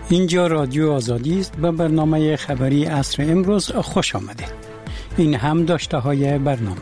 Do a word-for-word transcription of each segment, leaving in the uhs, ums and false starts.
اینجا رادیو آزادی است و برنامه خبری عصر امروز خوش آمدید. این هم داشته های برنامه.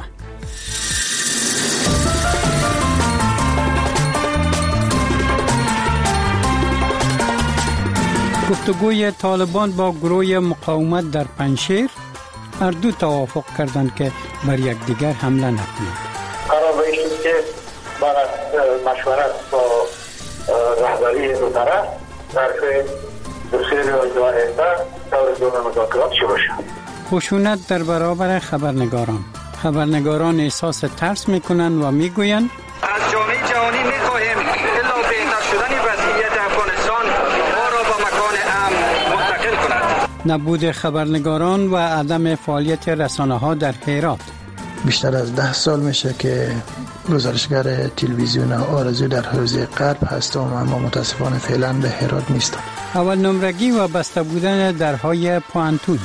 گفتگوی طالبان با گروه مقاومت در پنجشیر، هر دو توافق کردند که بر یکدیگر حمله نکنند. قرار بایست که بعد از مشورت با رهبری دو طرف ظرف دو سه روز آینده دور دور مذاکرات شروع شد. خشونت در برابر خبرنگاران. خبرنگاران احساس ترس میکنند و میگویند از جامعه جهانی میخواهیم الا بهتر شدن وضعیت افغانستان ما را با مکان امن منتقل کند. نبود خبرنگاران و عدم فعالیت رسانه‌ها در هرات. بیشتر از ده سال میشه که گزارشگر تلویزیون آرزو در حوزه غرب هستم، اما متاسفانه فعلا به هرات نیستم. اول نمرگی و بسته بودن درهای پوانتون.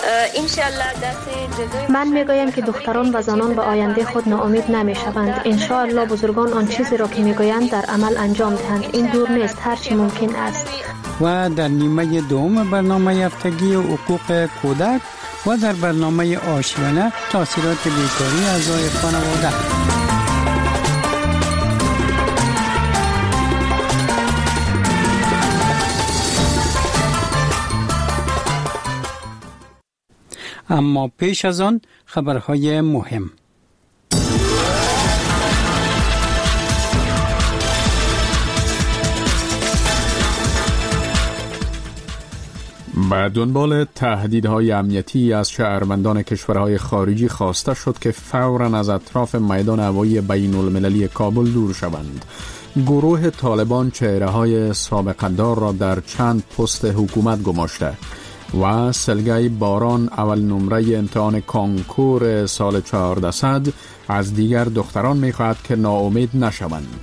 من میگویم که دختران و زنان به آینده خود ناامید نمیشوند. انشاءالله بزرگان آن چیزی را که میگویند در عمل انجام دهند. این دور نیست، هر چی ممکن است. و در نیمه دوم برنامه هفتگی حقوق کودک و در برنامه آشیانه تاثیرات بیکاری اعضای خانواده. اما پیش از آن خبرهای مهم. به دنبال تهدیدهای امنیتی از شهروندان کشورهای خارجی خواسته شد که فوراً از اطراف میدان هوایی بین المللی کابل دور شوند. گروه طالبان چهره‌های سابقه‌دار را در چند پست حکومت گماشته و سلگای باران اول نمره امتحان کانکور سال چهاردهصد از دیگر دختران می‌خواهد که ناامید نشوند.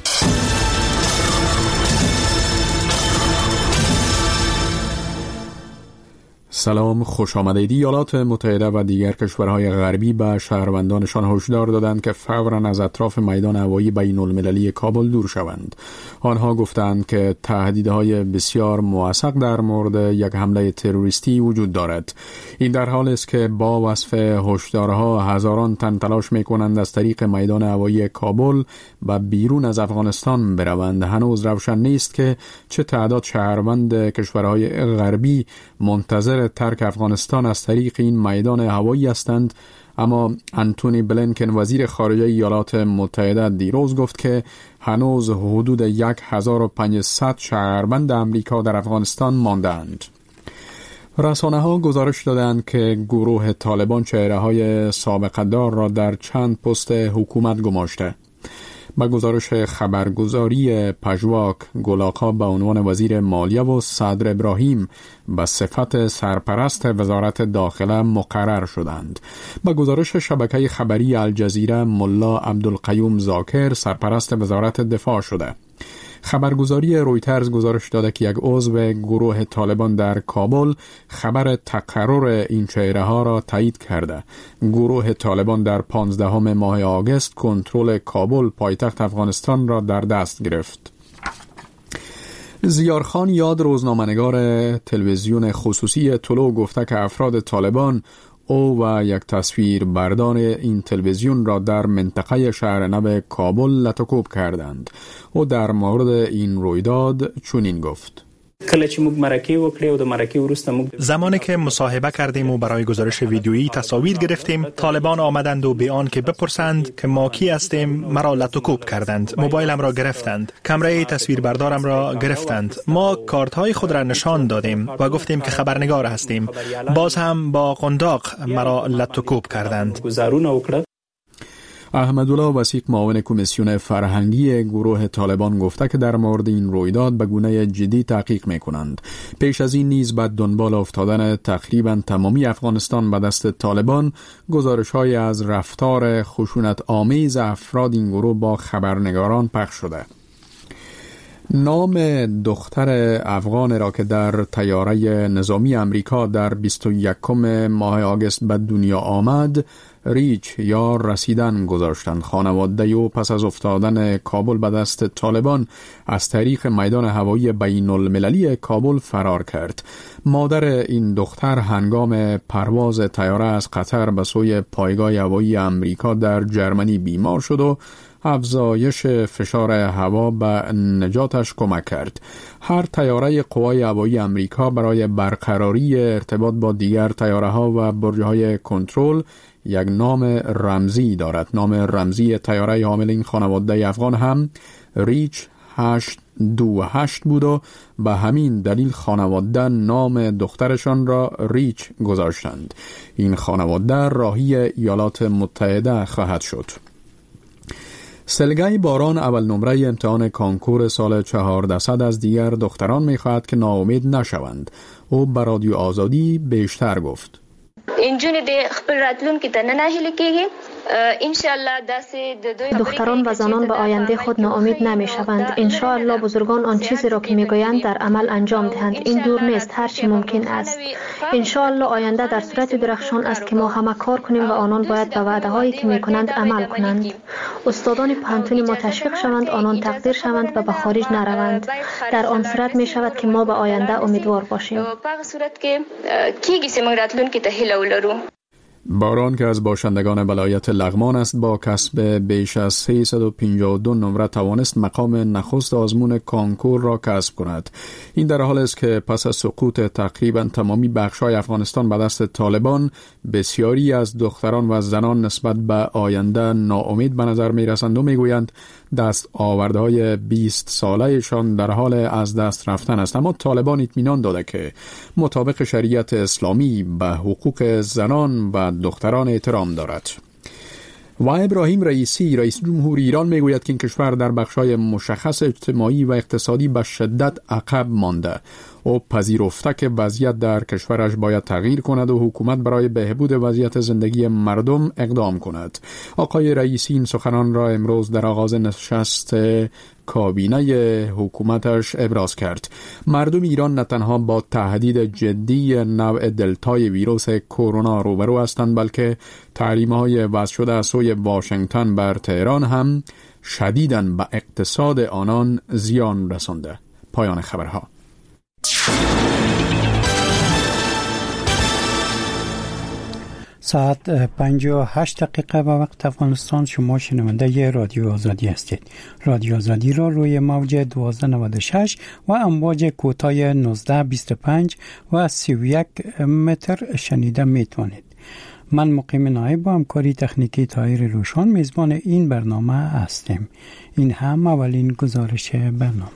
سلام، خوش آمدید. ایالات متحده و دیگر کشورهای غربی به شهروندانشان هشدار دادند که فوراً از اطراف میدان هوایی بین المللی کابل دور شوند. آنها گفتند که تهدیدهای بسیار موثق در مورد یک حمله تروریستی وجود دارد. این در حالی است که با وصف هشدارها هزاران تن تلاش می‌کنند از طریق میدان هوایی کابل و بیرون از افغانستان بروند. هنوز روشن نیست که چه تعداد شهروند کشورهای غربی منتظر ترک افغانستان از طریق این میدان هوایی هستند، اما انتونی بلینکن وزیر خارجه ایالات متحده دیروز گفت که هنوز حدود یک هزار و پانصد شهروند امریکا در افغانستان ماندند. رسانه ها گزارش دادند که گروه طالبان چهره های سابقه دار را در چند پست حکومت گماشته. با گزارش خبرگزاری پژواک، گلاقا به عنوان وزیر مالیه و صدر ابراهیم به صفت سرپرست وزارت داخله مقرر شدند. با گزارش شبکه خبری الجزیره، ملا عبدالقیوم زاکر سرپرست وزارت دفاع شده. خبرگزاری رویترز گزارش داده که یک عضو گروه طالبان در کابل خبر تقرر این چهره ها را تایید کرده. گروه طالبان در پانزدهم ماه آگوست کنترل کابل پایتخت افغانستان را در دست گرفت. زیارخان یاد، روزنامه‌نگار تلویزیون خصوصی طلوع، گفته که افراد طالبان او و یک تصویر بردار این تلویزیون را در منطقه شهر نو کابل لطکوب کردند. او در مورد این رویداد چنین گفت: زمانی که مصاحبه کردیم و برای گزارش ویدیویی تصاویر گرفتیم، طالبان آمدند و به آن که بپرسند که ما کی هستیم مرا لطکوب کردند. موبایلم را گرفتند، کامرای تصویربردارم را گرفتند. ما کارت های خود را نشان دادیم و گفتیم که خبرنگار هستیم. باز هم با قنداق مرا لطکوب کردند. احمدالله وثیق، معاون کمیسیون فرهنگی گروه طالبان، گفته که در مورد این رویداد به گونه جدی تحقیق می‌کنند. پیش از این نیز بعد دنبال افتادن تقریبا تمامی افغانستان به دست طالبان، گزارش‌های از رفتار خشونت آمیز افراد این گروه با خبرنگاران پخش شده. نام دختر افغان را که در طیاره نظامی امریکا در بیست و یکم ماه آگوست به دنیا آمد ریچ یا رسیدن گذاشتند. خانواده او پس از افتادن کابل به دست طالبان از طریق میدان هوایی بین المللی کابل فرار کرد. مادر این دختر هنگام پرواز طیاره از قطر به سوی پایگاه هوایی امریکا در جرمنی بیمار شد و افزایش فشار هوا به نجاتش کمک کرد. هر طیاره قوای هوایی امریکا برای برقراری ارتباط با دیگر طیاره‌ها و برج‌های کنترل یک نام رمزی دارد. نام رمزی طیاره حامل این خانواده افغان هم ریچ هشت دو هشت بود و به همین دلیل خانواده نام دخترشان را ریچ گذاشتند. این خانواده راهی ایالات متحده خواهد شد. سلگای باران اول نمره امتحان کانکور سال چهاردهصد از دیگر دختران می‌خواهد که ناامید نشوند. او به رادیو آزادی بیشتر گفت. اینجوری د خپل راتلونکي ته نه هیله کېږي. ان شاء الله داسې دختران و زنان به آینده خود ناامید نمی‌شوند. ان شاء الله بزرگان آن چیزی را که میگویند در عمل انجام دهند. این دور نیست، هر چی ممکن است. ان شاء الله آینده در صورت درخشان است که ما همه کار کنیم و آنان باید به وعده هایی که میکنند عمل کنند. استادان پانتون ما تشویق شوند، آنان تقدیر شوند و به خارج نروند. در آن صورت می شود که ما به آینده امیدوار باشیم. په صورت کې کیږي چې موږ راتلونکي ته هیله ولرو. باران که از باشندگان ولایت لغمان است با کسب بیش از سیصد و پنجاه و دو نمره توانست مقام نخست آزمون کانکور را کسب کند. این در حال است که پس از سقوط تقریبا تمامی بخش‌های افغانستان به دست طالبان بسیاری از دختران و زنان نسبت به آینده ناامید به نظر می‌رسند و می‌گویند دست آوردهای بیست ساله‌شان در حال از دست رفتن است. اما طالبان اطمینان داده که مطابق شریعت اسلامی به حقوق زنان و دختران احترام دارد. و ابراهیم رئیسی رئیس جمهور ایران میگوید که این کشور در بخش‌های مشخص اجتماعی و اقتصادی به شدت عقب مانده. او پذیرفته که وضعیت در کشورش باید تغییر کند و حکومت برای بهبود وضعیت زندگی مردم اقدام کند. آقای رئیسی این سخنان را امروز در آغاز نشست کابینه حکومتش ابراز کرد. مردم ایران نه تنها با تهدید جدی نوع دلتای ویروس کرونا روبرو هستند، بلکه تحریم‌های وضع شده از سوی واشنگتن بر تهران هم شدیداً به اقتصاد آنان زیان رسانده. پایان خبرها. ساعت پنج و هشت دقیقه به وقت افغانستان. شما شنونده رادیو آزادی هستید. رادیو آزادی را روی موج دوازده نود و شش و امواج کوتاه نوزده بیست و پنج و سی و یک متر شنیده میتوانید. من مقیم نایب با همکاری تکنیکی طاهر روشان میزبان این برنامه هستیم. این هم اولین گزارش برنامه.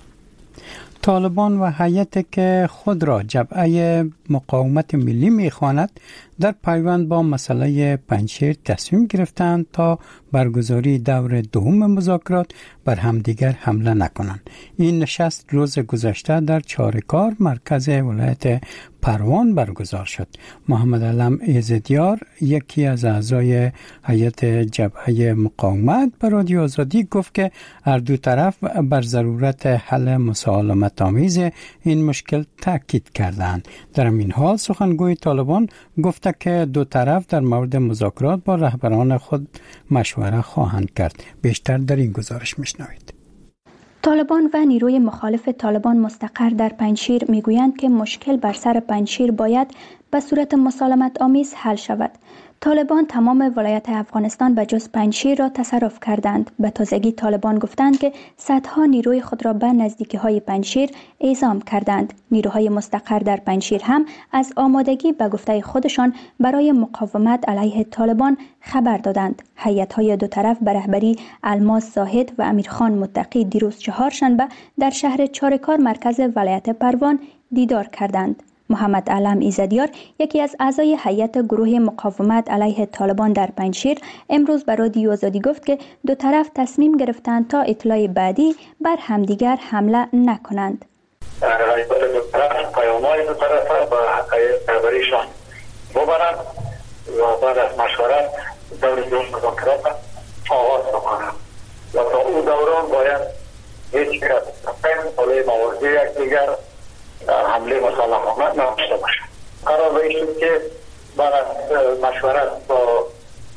طالبان و هیئتی که خود را جبهه مقاومت ملی می‌خواند در پیوند با مسئله پنجشیر تصمیم گرفتند تا برگزاری دور دوم مذاکرات بر همدیگر حمله نکنند. این نشست روز گذشته در چارکار مرکز ولایت پروان برگزار شد. محمد علم ایزدیار یکی از اعضای هیئت جبهه مقاومت به رادیو آزادی گفت که هر دو طرف بر ضرورت حل مسالمت آمیز این مشکل تاکید کردند. در این حال سخنگوی طالبان گفت که دو طرف در مورد مذاکرات با رهبران خود مشوره خواهند کرد. بیشتر در این گزارش میشنوید. طالبان و نیروی مخالف طالبان مستقر در پنجشیر میگویند که مشکل بر سر پنجشیر باید به صورت مسالمت آمیز حل شود. طالبان تمام ولایت افغانستان به جز پنجشیر را تصرف کردند. به تازگی طالبان گفتند که صدها نیروی خود را به نزدیکی های پنجشیر اعزام کردند. نیروهای مستقر در پنجشیر هم از آمادگی به گفته خودشان برای مقاومت علیه طالبان خبر دادند. هیئت‌های دو طرف به رهبری الماس زاهد و امیرخان متقی دیروز چهارشنبه در شهر چارکار مرکز ولایت پروان دیدار کردند. محمد علم ایزدیار یکی از اعضای هیئت گروه مقاومت علیه طالبان در پنجشیر امروز به رادیو آزادی گفت که دو طرف تصمیم گرفتند تا اطلاع بعدی بر همدیگر حمله نکنند. دو طرف پیام‌های دو طرف با رهبریشان ببرند و بعد از مشورت دور دوم مذاکرات آغاز بکنند و تا او دوران باید هیچ کس حول موضوع یکدیگر حمله مسلحانه نداشته باشد. قرار به این شد که بعد از مشورت با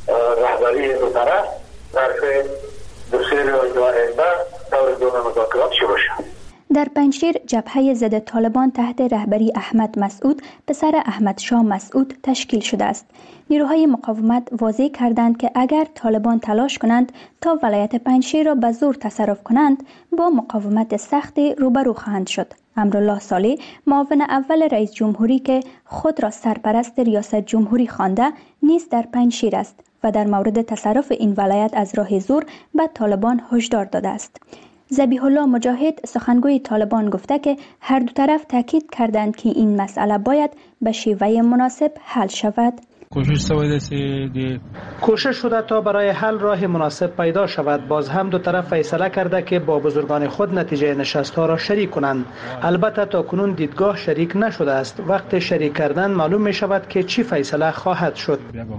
دو سه روز آینده دور دوم مذاکرات شروع شد. در پنجشیر جبهه ضد طالبان تحت رهبری احمد مسعود پسر احمد شاه مسعود تشکیل شده است. نیروهای مقاومت واضح کردند که اگر طالبان تلاش کنند تا ولایت پنجشیر را به زور تصرف کنند با مقاومت سختی روبرو خواهند شد. امرالله صالح معاون اول رئیس جمهوری که خود را سرپرست ریاست جمهوری خوانده نیز در پنجشیر است و در مورد تصرف این ولایت از راه زور به طالبان هشدار داده است. ذبیح الله مجاهد سخنگوی طالبان گفته که هر دو طرف تاکید کردند که این مسئله باید به شیوه مناسب حل شود. کوشش شده تا برای حل راه مناسب پیدا شود. باز هم دو طرف فیصله کرده که با بزرگان خود نتیجه نشست‌ها را شریک کنند. البته تا کنون دیدگاه شریک نشده است. وقت شریک کردن معلوم می شود که چی فیصله خواهد شد.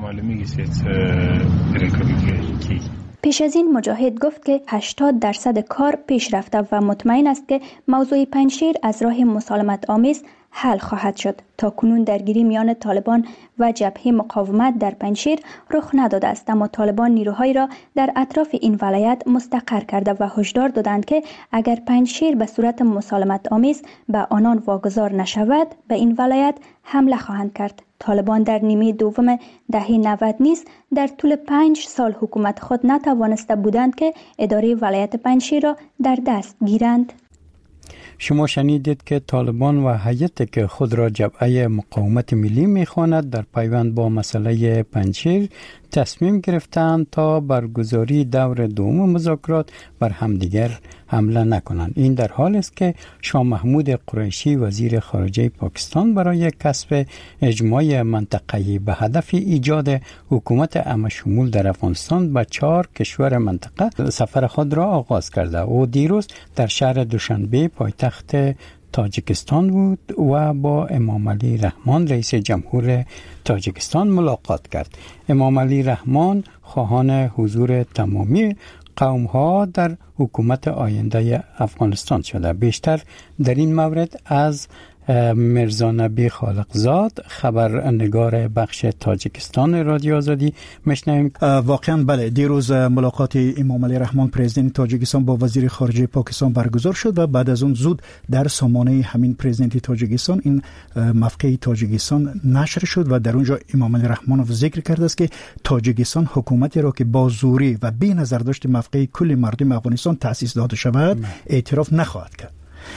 پیش از این مجاهد گفت که هشتاد درصد کار پیش رفته و مطمئن است که موضوع پنجشیر از راه مسالمت آمیز حل خواهد شد. تا کنون درگیری میان طالبان و جبهه مقاومت در پنجشیر رخ نداده است، اما طالبان نیروهایی را در اطراف این ولایت مستقر کرده و هشدار دادند که اگر پنجشیر به صورت مسالمت آمیز به آنان واگذار نشود به این ولایت حمله خواهند کرد. طالبان در نیمه دوم دهه نود نیز در طول پنج سال حکومت خود نتوانسته بودند که اداره ولایت پنجشیر را در دست گیرند. شما شنیدید که طالبان و هیئتی که خود را جبهه مقاومت ملی می‌خواند در پیوند با مسئله پنجشیر تصمیم گرفتند تا برگزاری دور دوم مذاکرات بر همدیگر حمله نکنند. این در حالی است که شاه محمود قریشی وزیر خارجه پاکستان برای کسب اجماع منطقه‌ای به هدف ایجاد حکومت عام‌شمول در افغانستان به چهار کشور منطقه سفر خود را آغاز کرده. او دیروز در شهر دوشنبه پایتخت تاجیکستان بود و با امام علی رحمان رئیس جمهور تاجیکستان ملاقات کرد. امام علی رحمان خواهان حضور تمامی قوم ها در حکومت آینده افغانستان شده. بیشتر در این مورد از مرزا نبی خالقزاد خبرنگار بخش تاجیکستان رادیو آزادی میشنویم. واقعا بله، دیروز ملاقات امام علی رحمان پرزیدنت تاجیکستان با وزیر خارجه پاکستان برگزار شد و بعد از اون زود در سامانه همین پرزیدنت تاجیکستان این موقع تاجیکستان نشر شد و در اونجا امام علی رحمانوف ذکر کرده است که تاجیکستان حکومتی را که با زوری و بی نظر داشت موقع کل مردم افغانستان تأسیس داده شود اعتراف نخواهد کرد.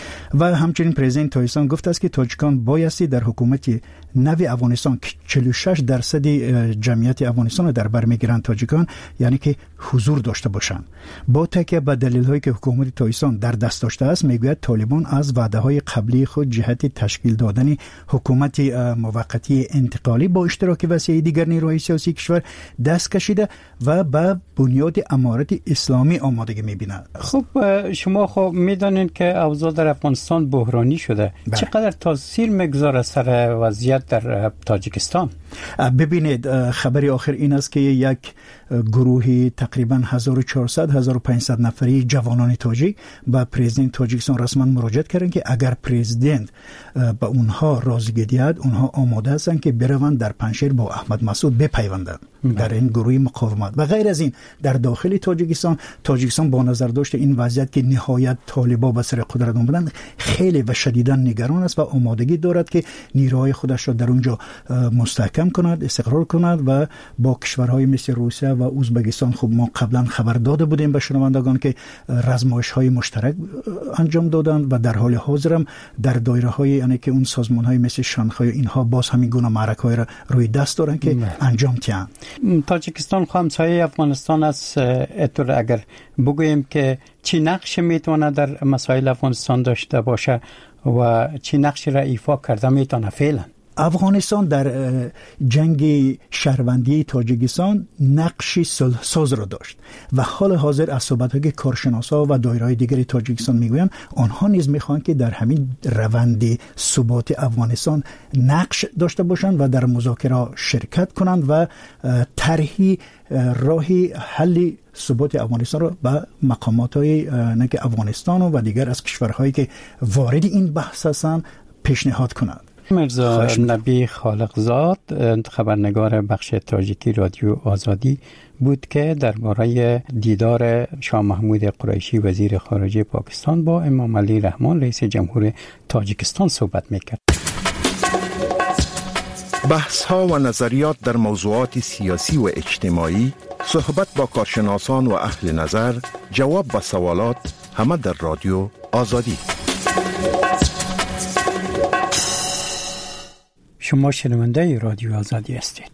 و همچنین پرزیدنت تاجیکستان گفت است که تاجیکان بایستی در حکومت نوی افغانستان که چهل و شش درصد جمعیت افغانستان در بر میگیرند تاجیکان، یعنی که حضور داشته باشند. با تکیه به دلایلی که حکومت تاجیکستان در دست داشته است، میگوید طالبان از وعده‌های قبلی خود جهت تشکیل دادن حکومت موقتی انتقالی با اشتراک وسیع دیگر نیروهای سیاسی کشور دست کشیده و به بنیاد امارت اسلامی آمادگی می‌بیند. خب شما خب می‌دانید که اوضاع در افغانستان بحرانی شده. بله. چقدر تاثیر میگذاره سر وضعیت در تاجیکستان؟ ببینید، خبری آخر این است که یک گروهی تقریبا هزار و چهارصد تا هزار و پانصد نفری جوانان تاجیک به پرزیدنت تاجیکستان رسما مراجعه کردند که اگر پرزیدنت به اونها رازیگی دهد، اونها آماده هستند که بروند در پنجشیر با احمد مسعود بپیوندند در این گروه مقاومت. و غیر از این در داخل تاجیکستان تاجیکستان با نظر داشت این وضعیت که نهایت طالبان به سر قدرت آمدند خیلی و شدیدا نگران است و آمادگی دارد که نیروهای خودش را در اونجا مستحکم کند، استقرار کند و با کشورهای مثل روسیه و ازبکستان خب ما قبلا خبر داده بودیم به شنوندگان که رزمایش‌های مشترک انجام دادند و در حال حاضر هم در دایره‌های یعنی که اون سازمان‌های مثل شانگهای اینها باز همین گونه معرکه‌های را روی دست دارن که مه. انجام دهند. تاجیکستان همسایه افغانستان است. اتور اگر بگوییم که چی نقش میتونه در مسائل افغانستان داشته باشه و چی نقش را ایفا کرده میتونه فعلا؟ افغانستان در جنگ شهروندی تاجیکستان نقشی صلح ساز را داشت و حال حاضر از صحبت‌های که کارشناسا و دایره‌های دیگری تاجیکستان میگویند آنها نیز میخوان که در همین روند ثبات افغانستان نقش داشته باشند و در مذاکره شرکت کنند و طرحی راهی حل ثبات افغانستان را به مقامات‌های نک افغانستان و دیگر از کشورهایی که وارد این بحث هستند پیشنهاد کنند. مرزا نبی خالقزاد خبرنگار بخش تاجیکی رادیو آزادی بود که درباره دیدار شاه محمود قریشی وزیر خارجه پاکستان با امام علی رحمان رئیس جمهور تاجیکستان صحبت میکرد. بحث ها و نظریات در موضوعات سیاسی و اجتماعی، صحبت با کارشناسان و اهل نظر، جواب به سوالات، همه در رادیو آزادی. شما شنونده رادیو آزادی هستید.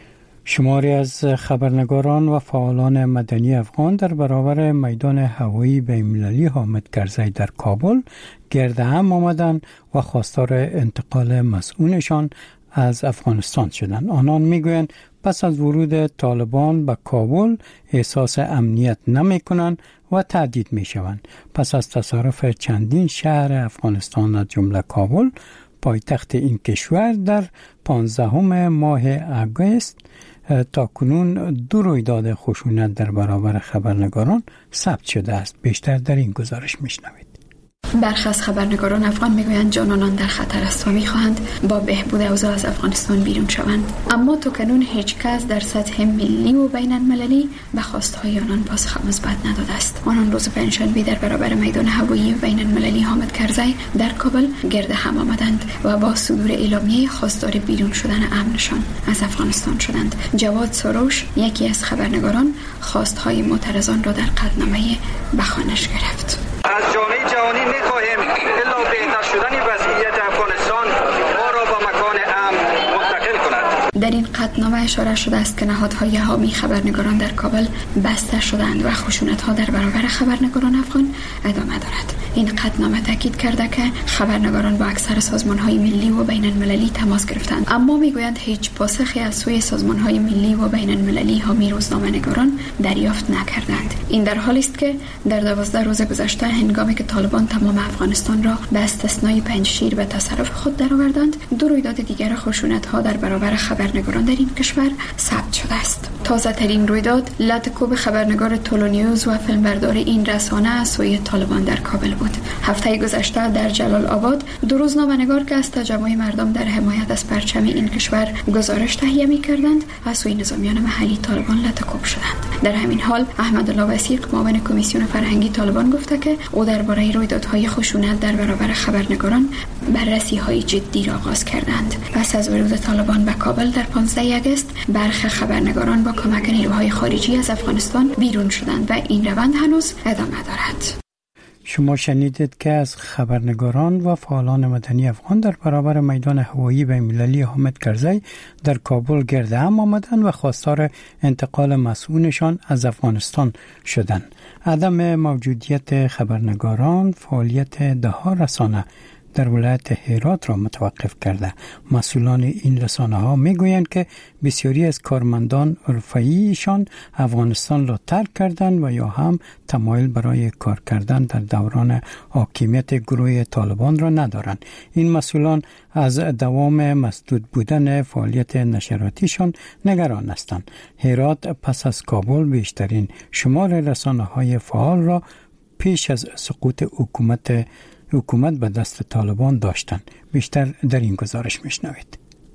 شماری از خبرنگاران و فعالان مدنی افغان در برابر میدان هوایی بین‌المللی حامد کرزی در کابل گرد هم آمدند و خواستار انتقال مسئولشان از افغانستان شدند. آنان میگویند پس از ورود طالبان به کابل احساس امنیت نمی کنند و تهدید می شوند. پس از تصرف چندین شهر افغانستان از جمله کابل، پایتخت این کشور، در پانزدهم ماه آگوست تا کنون دو رویداد خشونت در برابر خبرنگاران ثبت شده است. بیشتر در این گزارش میشنوید. برخی از خبرنگاران افغان میگویند جان آنان در خطر است و میخواهند با بهبود اوضاع از افغانستان بیرون شوند، اما تا کنون هیچ کس در سطح ملی و بین المللی به خواستهای آنان پاسخ مثبت نداده است. آنان روز پنجشنبه در برابر میدان هوایی بین المللی حامد کرزی در کابل گرد هم آمدند و با صدور اعلامیه خواستار بیرون شدن امنشان از افغانستان شدند. جواد سروش، یکی از خبرنگاران، خواستهای معترضان را در قطعنامه به خوانش گرفت. از جامعه جهانی می‌خواهیم الا بهتر شدن وضعیت افغانستان ما را به مکان امن منتقل کند. در این قطعنامه اشاره شده است که نهادهای حامی خبرنگاران در کابل بسته شدند و خشونت‌ها در برابر خبرنگاران افغان ادامه دارد. این قطعنامه تاکید کرده که خبرنگاران با اکثر سازمان‌های ملی و بین المللی تماس گرفتند، اما میگویند هیچ پاسخی از سوی سازمان‌های ملی و بین المللی حامی روزنامه‌نگاران دریافت نکردند. این در حالی است که در دوازده روز گذشته هنگامی که طالبان تمام افغانستان را به استثنای پنجشیر به تصرف خود درآوردند، دو رویداد دیگر خشونت‌ها در برابر خبرنگاران در این کشور ثبت شده است. تازه ترین رویداد لطکوب خبرنگار تولونیوز و فیلمبردار این رسانه از سوی طالبان در کابل بود. هفته گذشته در جلال آباد دو روزنامه‌نگار که از تجمع مردم در حمایت از پرچم این کشور گزارش تهیه می‌کردند از سوی نظامیان محلی طالبان لطکوب شدند. در همین حال احمدالله وثیق، معاون کمیسیون فرهنگی طالبان، گفته که او درباره رویدادهای خشونت در برابر خبرنگاران بررسی‌های جدی را آغاز کردند. پس از ورود طالبان به کابل در پانزدهم آگوست، برخی خبرنگاران با کمک نیروهای خارجی از افغانستان بیرون شدند و این روند هنوز ادامه دارد. شما شنیدید که از خبرنگاران و فعالان مدنی افغان در برابر میدان هوایی بین‌المللی حامد کرزی در کابل گرد هم آمدند و خواستار انتقال مسئولشان از افغانستان شدند. عدم موجودیت خبرنگاران فعالیت ده ها رسانه در ولایت هرات را متوقف کرده. مسئولان این رسانه ها می گویند که بسیاری از کارمندان حرفه‌ایشان افغانستان را ترک کردند و یا هم تمایل برای کار کردن در دوران حاکمیت گروه طالبان را ندارند. این مسئولان از دوام مسدود بودن فعالیت نشراتیشان نگران هستند. هرات پس از کابل بیشترین شمار رسانه های فعال را پیش از سقوط حکومت حکومت به دست طالبان داشتند. بیشتر در این گزارش میشنوید.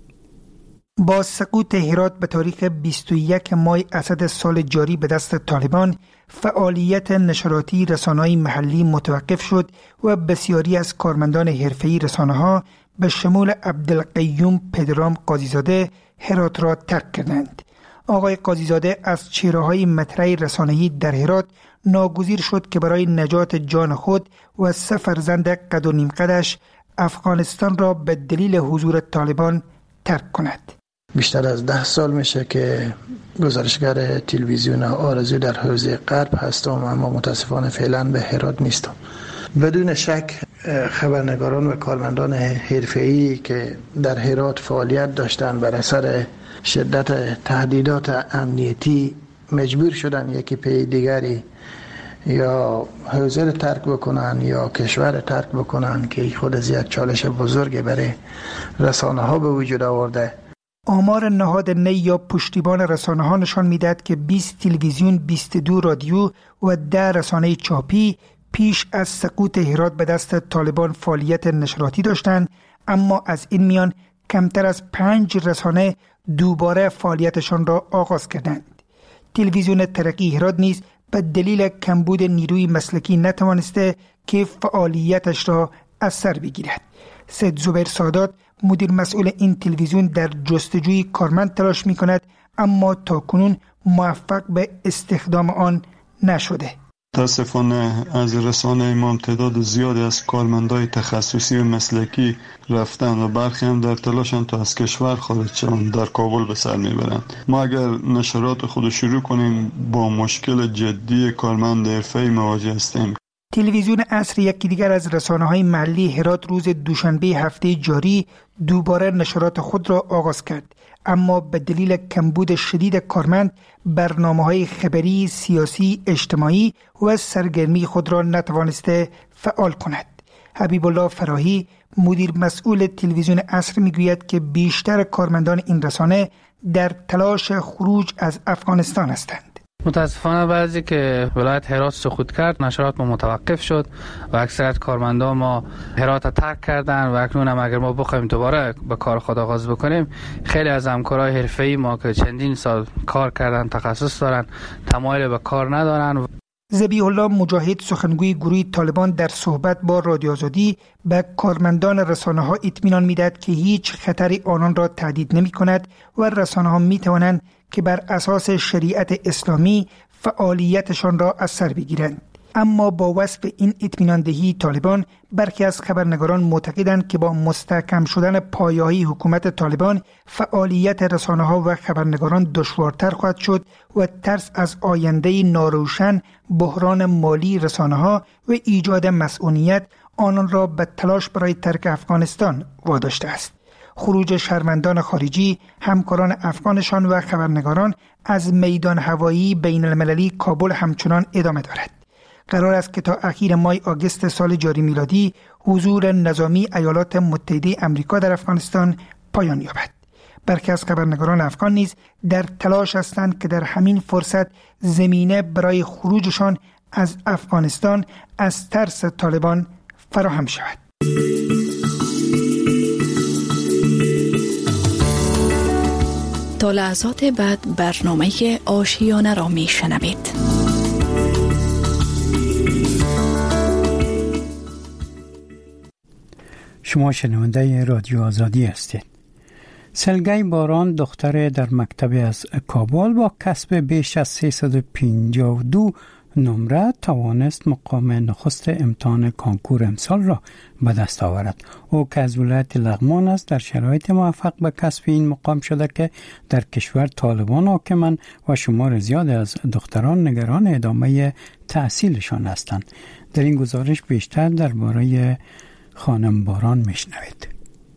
با سقوط هرات به تاریخ بیست و یکم ماه اسد سال جاری به دست طالبان، فعالیت نشراتی رسانه‌های محلی متوقف شد و بسیاری از کارمندان حرفه‌ای رسانه‌ها به شمول عبدالقیوم پدرام قاضیزاده هرات را ترک کردند. آقای قاضیزاده از چهره‌های مطرح رسانه‌ای در هرات ناگزیر شد که برای نجات جان خود و سه فرزند قد و نیم قدش افغانستان را به دلیل حضور طالبان ترک کند. بیشتر از ده سال میشه که گزارشگر تلویزیون آرزو در حوزه غرب هستم، اما متاسفانه فعلا به هرات نیستم. بدون شک خبرنگاران و کارمندان حرفه‌ای که در هرات فعالیت داشتند بر اثر شدت تهدیدات امنیتی مجبور شدن یکی پی دیگری یا حوزه ترک بکنن یا کشور ترک بکنن که خود از یک چالش بزرگی برای رسانه ها به وجود آورده. آمار نهاد نی یا پشتیبان رسانه ها نشان میدهد که بیست تلویزیون، بیست و دو رادیو و ده رسانه چاپی پیش از سقوط هرات به دست طالبان فعالیت نشراتی داشتند، اما از این میان کمتر از پنج رسانه دوباره فعالیتشان را آغاز کردند. تلویزیون ترقی هرات نیز به دلیل کمبود نیروی مسلکی نتوانسته که فعالیتش را از سر بگیرد. سید زبیر سادات مدیر مسئول این تلویزیون در جستجوی کارمند تلاش می کند، اما تا کنون موفق به استخدام آن نشده. متاسفانه از رسانه ما تعداد زیادی از کارمندای تخصصی و مسلکی رفتن و برخی هم در تلاشن تا از کشور خارج شوند، در کابل به سر میبرند. ما اگر نشرات خود شروع کنیم با مشکل جدی کارمند حرفه‌ای مواجه هستیم. تلویزیون عصر یکی دیگر از رسانه‌های محلی هرات روز دوشنبه هفته جاری دوباره نشرات خود را آغاز کرد، اما به دلیل کمبود شدید کارمند برنامه‌های خبری، سیاسی، اجتماعی و سرگرمی خود را نتوانسته فعال کند. حبیب الله فراهی مدیر مسئول تلویزیون عصر میگوید که بیشتر کارمندان این رسانه در تلاش خروج از افغانستان هستند. متاسفانه بعضی که ولایت هرات سقوط کرد نشرات ما متوقف شد و اکثریت کارمندان ما هرات ترک کردن و اکنون هم اگر ما بخوایم دوباره به کار خود آغاز بکنیم خیلی از همکارای حرفه‌ای ما که چندین سال کار کردن، تخصص دارن، تمایل به کار ندارن. ذبیح الله مجاهد سخنگوی گروه طالبان در صحبت با رادیو آزادی به کارمندان رسانه‌ها اطمینان می‌دهد که هیچ خطری آنان را تهدید نمی‌کند و رسانه‌ها می‌توانند که بر اساس شریعت اسلامی فعالیتشان را از سر بگیرند. اما با وصف این اطمینان دهی طالبان، برخی از خبرنگاران معتقدند که با مستحکم شدن پایه‌های حکومت طالبان فعالیت رسانه‌ها و خبرنگاران دشوارتر خواهد شد و ترس از آینده ناروشن، بحران مالی رسانه‌ها و ایجاد مسئولیت آنان را به تلاش برای ترک افغانستان واداشته است. خروج شهروندان خارجی، همکاران افغانشان و خبرنگاران از میدان هوایی بین المللی کابل همچنان ادامه دارد. قرار است که تا اخیر ماه آگوست سال جاری میلادی حضور نظامی ایالات متحده آمریکا در افغانستان پایان یابد. برخی از خبرنگاران افغان نیز در تلاش هستند که در همین فرصت زمینه برای خروجشان از افغانستان از ترس طالبان فراهم شود. تا لحظات بعد برنامه آشیانه را می شنوید. شما شنونده رادیو آزادی هستید. سلگی باران دختر در مکتب از کابل با کسب بیش از سیصد و پنجاه و دو نمره توانست مقام نخست امتحان کنکور امسال را به دست آورد. او که از ولایت لغمان است در شرایط موفق به کسب این مقام شده که در کشور طالبان حاکمند و شمار زیاد از دختران نگران ادامه تحصیلشان هستند. در این گزارش بیشتر درباره خانم باران میشنوید.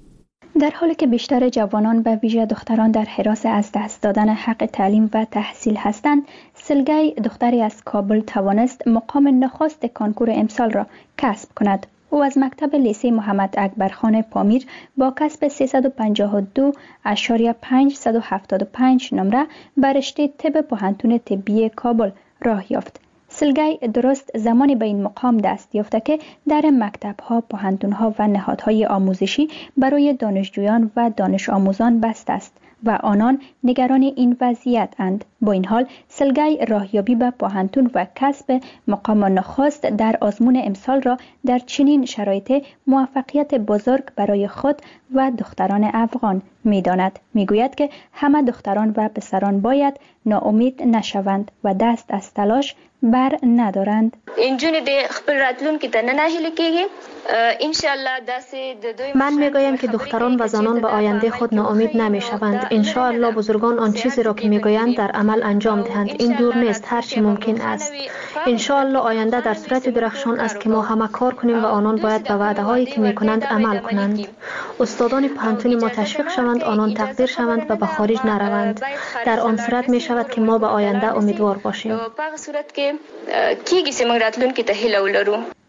در حالی که بیشتر جوانان و ویژه دختران در حراس از دست دادن حق تعلیم و تحصیل هستند، سلگی دختری از کابل توانست مقام نخست کنکور امسال را کسب کند. او از مکتب لیسه محمد اکبرخان پامیر با کسب سیصد و پنجاه و دو اشاریه پانصد و هفتاد و پنج نمره به رشته طب پوهنتون طبی کابل راه یافت. سلگی درست زمانی به این مقام دست یافته که در مکتب‌ها، پوهنتون‌ها و نهادهای آموزشی برای دانشجویان و دانش آموزان بسته است و آنان نگران این وضعیت اند. با این حال سلگی راهیابی به پوهنتون و کسب مقام نخست در آزمون امسال را در چنین شرایط موفقیت بزرگ برای خود و دختران افغان می‌داند. می‌گوید که همه دختران و پسران باید ناامید نشوند و دست از تلاش بر ندارند. اینجوری د خپل راتلونکي ته نه ناهیلي کېږي. ان شاء الله داسې د دوی من میگویم که دختران و زنان به آینده خود ناامید نمیشوند. ان شاء الله بزرگان آن چیزی را که میگویند در عمل انجام دهند. این دور نیست، هر چی ممکن است. ان شاء الله آینده در صورت درخشان است که ما همه کار کنیم و آنان باید به وعده هایی که میکنند عمل کنند. استادان پوهنتون ما تشویق شوند، آنان تقدیر شوند و به خارج نروند. در آن صورت می شود که ما به آینده امیدوار باشیم.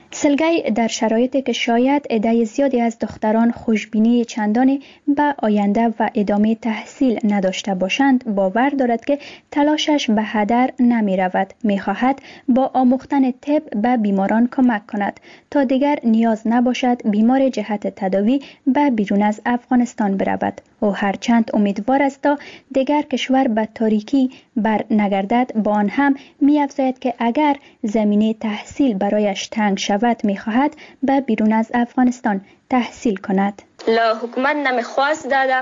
سلگی در شرایطی که شاید عده زیادی از دختران خوشبینی چندانی به آینده و ادامه تحصیل نداشته باشند، باور دارد که تلاشش به هدر نمی رود. می خواهد با آموختن طب به بیماران کمک کند تا دیگر نیاز نباشد بیمار جهت تداوی به بیرون از افغانستان برود. او هرچند امیدوار است تا دیگر کشور به تاریکی بر نگردد، با آن هم می افزاید که اگر زمینه تحصیل برایش تنگ شود می خواهد به بیرون از افغانستان تحصیل کند. لا حکومت نمیخواست دادم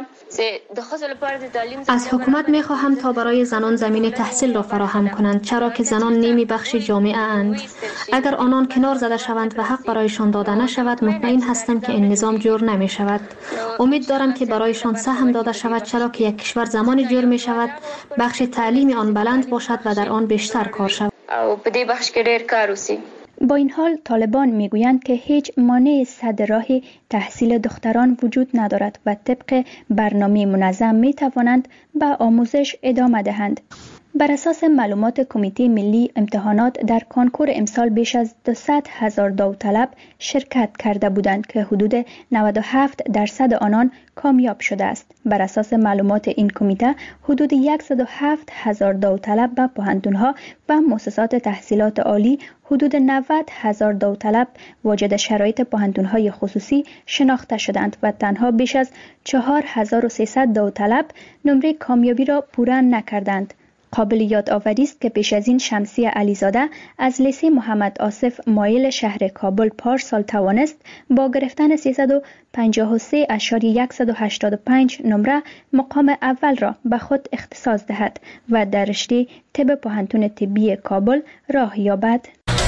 از حکومت می خواهم تا برای زنان زمینه تحصیل را فراهم کنند، چرا که زنان نیمی بخش جامعه اند. اگر آنان کنار زده شوند و حق برایشان داده نشود، مطمئن هستم که این نظام جور نمی شود. امید دارم که برایشان سهم داده شود، چرا که یک کشور زمانی جور می شود بخش تعلیم آن بلند باشد و در آن بیشتر کار شود. او په دې بخش کې ډېر کار وسی. با این حال طالبان میگویند که هیچ مانع صد راه تحصیل دختران وجود ندارد و طبق برنامه منظم می توانند به آموزش ادامه دهند. بر اساس معلومات کمیته ملی امتحانات در کنکور امسال بیش از دویست هزار داوطلب شرکت کرده بودند که حدود نود و هفت درصد آنان کامیاب شده است. بر اساس معلومات این کمیته حدود صد و هفت هزار داوطلب به پوهنتون‌ها و مؤسسات تحصیلات عالی، حدود نود هزار داوطلب واجد شرایط پوهنتون‌های خصوصی شناخته شدند و تنها بیش از چهار هزار و سیصد داوطلب نمره کامیابی را پوره نکردند. قابل یادآوری است که پیش از این شمسی علیزاده از لیسه محمد آصف مایل شهر کابل پارسال توانست با گرفتن سیصد و پنجاه و سه ممیز صد و هشتاد و پنج نمره مقام اول را به خود اختصاص دهد و در رشته طب پوهنتون طبی کابل راه یابد.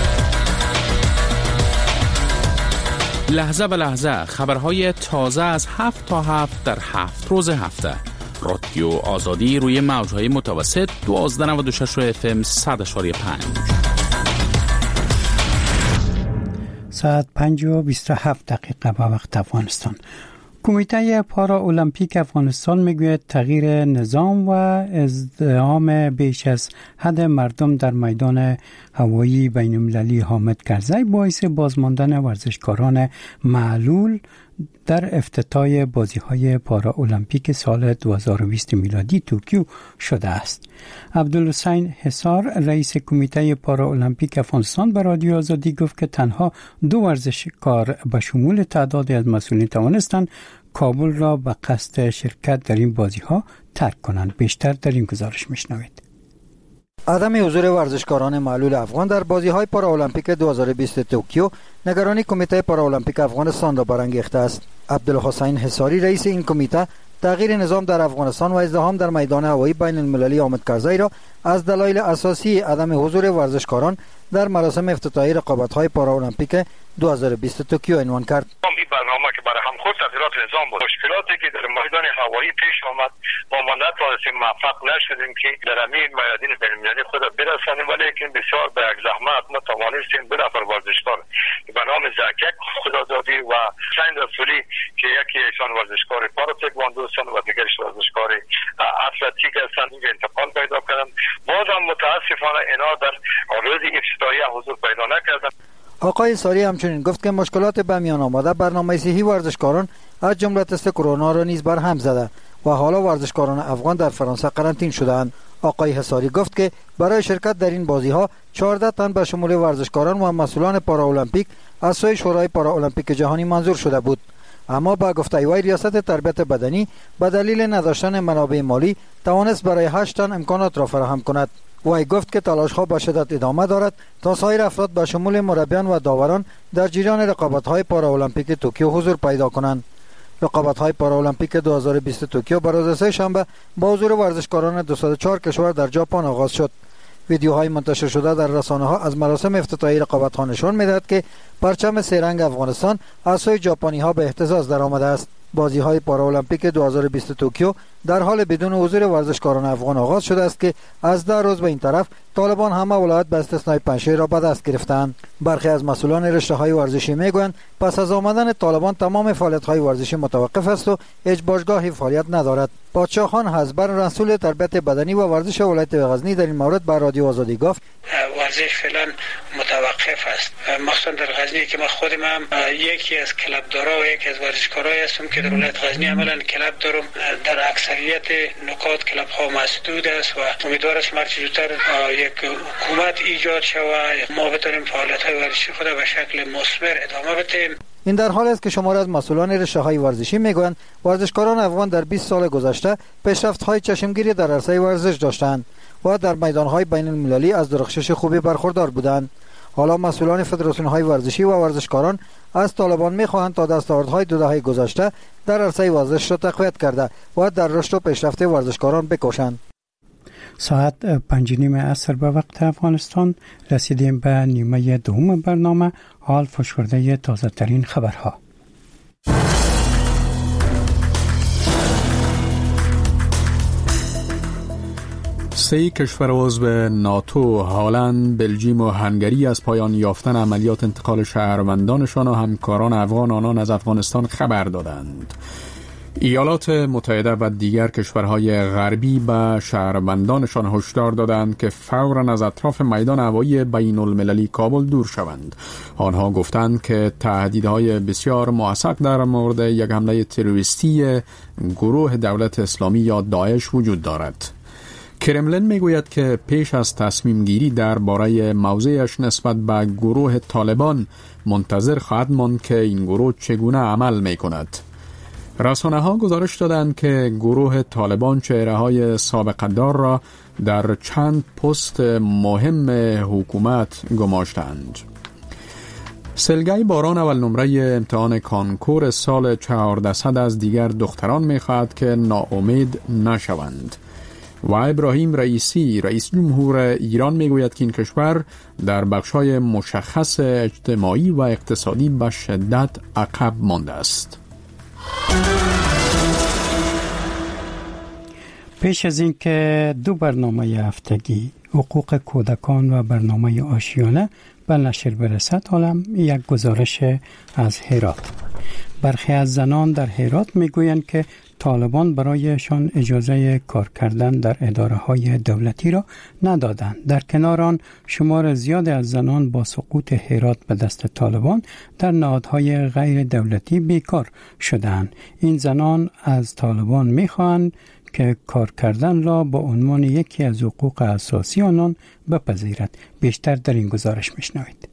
لحظه به لحظه خبرهای تازه از هفت تا هفت در هفت روز هفته. رادیو آزادی روی موجهای متوسط دوازده نود و شش اف ام صد اشاری پنج. ساعت پنج و بیست و هفت دقیقه به وقت افغانستان. کمیته پارا المپیک افغانستان میگوید تغییر نظام و ازدحام بیش از حد مردم در میدان هوایی بین المللی حامد کرزی باعث بازماندن ورزشکاران معلول در افتتاح بازی‌های پارا المپیک سال دو هزار و بیست میلادی توکیو شده است. عبدالحسین حصار رئیس کمیته پارا المپیک افغانستان به رادیو آزادی گفت که تنها دو ورزشکار به شمول تعدادی از مسئولین توانستند کابل را به قصد شرکت در این بازی‌ها ترک کنند. بیشتر در این گزارش میشنوید. عدم حضور ورزشکاران معلول افغان در بازی‌های پارالمپیک دو هزار و بیست توکیو نگرانی کمیته پارالمپیک افغانستان را برانگیخته است. عبدالحسین حصاری رئیس این کمیته تغییر نظام در افغانستان و ازدحام در میدان هوایی بین المللی حامد کرزی را از دلایل اساسی عدم حضور ورزشکاران در مراسم افتتاحی رقابت‌های پارالمپیک دو هزار و بیست توکیو عنوان کرد. این برنامه که برای هم خود تغییرات نظام بود، مشکلاتی که در میدان هوایی پیش آمد ما ما نتوانستیم موفق نشدیم که در همین میادین بین‌المللی خود برسانیم، ولیکن بسیار به یک زحمت ما توانستیم دو نفر ورزشکار به نام زکک خدادادی و حسین رسولی که یکی ایشان ورزشکار پارا تکواندو هستند و دیگرش ورزشکار اتلتیک هستند انتقال پیدا کردند. باز هم متاسفانه اینا در روز افتتاحیه حضور پیدا نکردند. آقای ساری همچنین گفت که مشکلات به میان آمده برنامه صحی ورزشکاران از جمله تست کرونا را نیز بر هم زده و حالا ورزشکاران افغان در فرانسه قرنطین شده‌اند. آقای حصاری گفت که برای شرکت در این بازی‌ها چهارده تن به شمول ورزشکاران و مسئولان پارالمپیک از سوی شورای پارالمپیک جهانی منظور شده بود، اما با گفته وی ریاست تربیت بدنی به دلیل نداشتن منابع مالی توانست برای هشت تن امکانات را فراهم کند. وی گفت که تلاش‌ها با شدت ادامه دارد تا سایر افراد به شمول مربیان و داوران در جریان رقابت‌های پارالمپیک توکیو حضور پیدا کنند. رقابت‌های پارالمپیک دو هزار و بیست توکیو بر روز سه شنبه با حضور ورزشکاران دویست و چهار کشور در ژاپن آغاز شد. ویدیوهای منتشر شده در رسانه‌ها از مراسم افتتاحی رقابت‌ها نشان می‌دهد که پرچم سه رنگ افغانستان از سوی ژاپنی‌ها به اهتزاز درآمده است. بازی‌های پارالمپیک دو هزار و بیست توکیو در حال بدون حضور ورزشکاران افغان آغاز شده است که از ده روز به این طرف طالبان همه ولایت به استثنای پنجشیر را به دست گرفتند. برخی از مسئولان رشته‌های ورزشی میگویند پس از آمدن طالبان تمام فعالیت‌های ورزشی متوقف است و هیچ باشگاهی فعالیت ندارد. پادشاه خان حزبر مسئول تربیت بدنی و ورزش ولایت غزنی در این مورد به رادیو آزادی گفت ورزش فعلا متوقف است، مخصوصا در غزنی که ما خودم هم یکی از کلبدارا و یکی از ورزشکارایی هستم که در ولایت غزنی عملا کلب دارم. در اکثریت نکات کلب ها مسدود است و امیدوار هستم هر چه زودتر یک حکومت ایجاد شود ما بتونیم فعالیت های ورزشی خود به شکل مثمر ادامه بدیم. این در حالی است که شماری از مسئولان رشته‌های ورزشی میگویند ورزشکاران افغان در بیست سال گذشته پیشرفت‌های چشمگیری در عرصه ورزش داشتند و در میدان‌های بین‌المللی از درخشش خوبی برخوردار بودند. حالا مسئولان فدراسیون‌های ورزشی و ورزشکاران از طالبان می‌خواهند تا دستاوردهای دو دهه گذشته در عرصه ورزش را تقویت کرده و در رشد و پیشرفت ورزشکاران بکوشند. ساعت پنج نیم عصر به وقت افغانستان رسیدیم به نیمه دوم برنامه. حال فشرده تازه ترین خبرها. سه کشور عضو ناتو هلند، بلژیم و هنگری از پایان یافتن عملیات انتقال شهروندانشان و همکاران افغان آنان از افغانستان خبر دادند. ایالات متحده و دیگر کشورهای غربی به شهروندانشان هشدار دادند که فوراً از اطراف میدان هوایی بین المللی کابل دور شوند. آنها گفتند که تهدیدهای بسیار موثق در مورد یک حمله تروریستی گروه دولت اسلامی یا داعش وجود دارد. کرملین میگوید که پیش از تصمیم گیری درباره موضعش نسبت به گروه طالبان منتظر خواهد ماند که این گروه چگونه عمل میکند. رسانه ها گزارش دادند که گروه طالبان چهره های سابقه دار را در چند پست مهم حکومت گماشتند. سلگای باران اول نمره امتحان کانکور سال چهاردهصد از دیگر دختران می‌خواهد که ناامید نشوند. و ابراهیم رئیسی رئیس جمهور ایران میگوید که این کشور در بخش‌های مشخص اجتماعی و اقتصادی به شدت عقب مانده است. پیش از اینکه دو برنامه هفتگی حقوق کودکان و برنامه آشیانه به نشر برسد، حالا یک گزارش از هرات. برخی از زنان در هرات میگویند که طالبان برایشان اجازه کار کردن در اداره های دولتی را ندادند. در کنار آن شمار زیاد از زنان با سقوط هرات به دست طالبان در نهادهای غیر دولتی بیکار شدند. این زنان از طالبان میخواهند که کار کردن را با عنوان یکی از حقوق اساسی آنان بپذیرد. بیشتر در این گزارش میشنوید.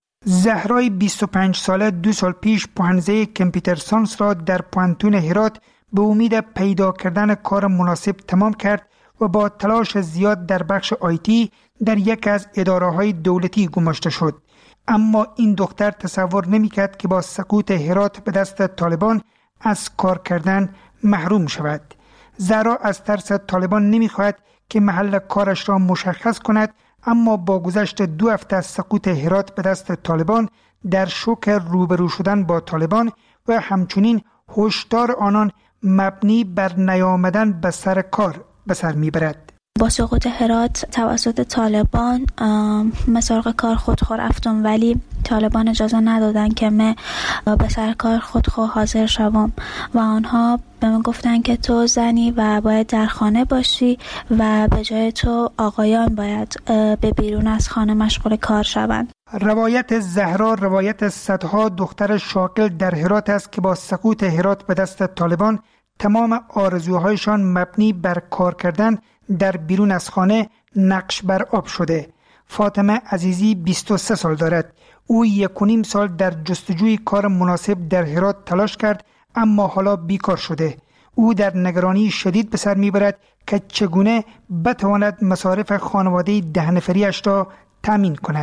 زهرای بیست و پنج ساله دو سال پیش پوهنځی کامپیوتر ساینس را در پوهنتون هرات به امید پیدا کردن کار مناسب تمام کرد و با تلاش زیاد در بخش آیتی در یک از اداره‌های دولتی گماشته شد. اما این دختر تصور نمی‌کرد که با سقوط هرات به دست طالبان از کار کردن محروم شود. زهرا از ترس طالبان نمی‌خواهد که محل کارش را مشخص کند، اما با گذشت دو هفته از سقوط هرات به دست طالبان در شوک روبرو شدن با طالبان و همچنین هشدار آنان مبنی بر نیامدن به سر کار به سر میبرد. با سقوط هرات توسط طالبان مسارق کار خودخو رفتم، ولی طالبان اجازه ندادن که من به سر کار خودخو حاضر شوم و آنها به من گفتن که تو زنی و باید در خانه باشی و به جای تو آقایان باید به بیرون از خانه مشغول کار شوند. روایت زهرا روایت صدها دختر شاغل در هرات است که با سقوط هرات به دست طالبان تمام آرزوهایشان مبنی بر کار کردن در بیرون از خانه نقش بر آب شده. فاطمه عزیزی بیست و سه سال دارد. او یک و نیم سال در جستجوی کار مناسب در هرات تلاش کرد، اما حالا بیکار شده. او در نگرانی شدید به سر میبرد که چگونه بتواند مصارف خانواده ده نفریش را تامین کند.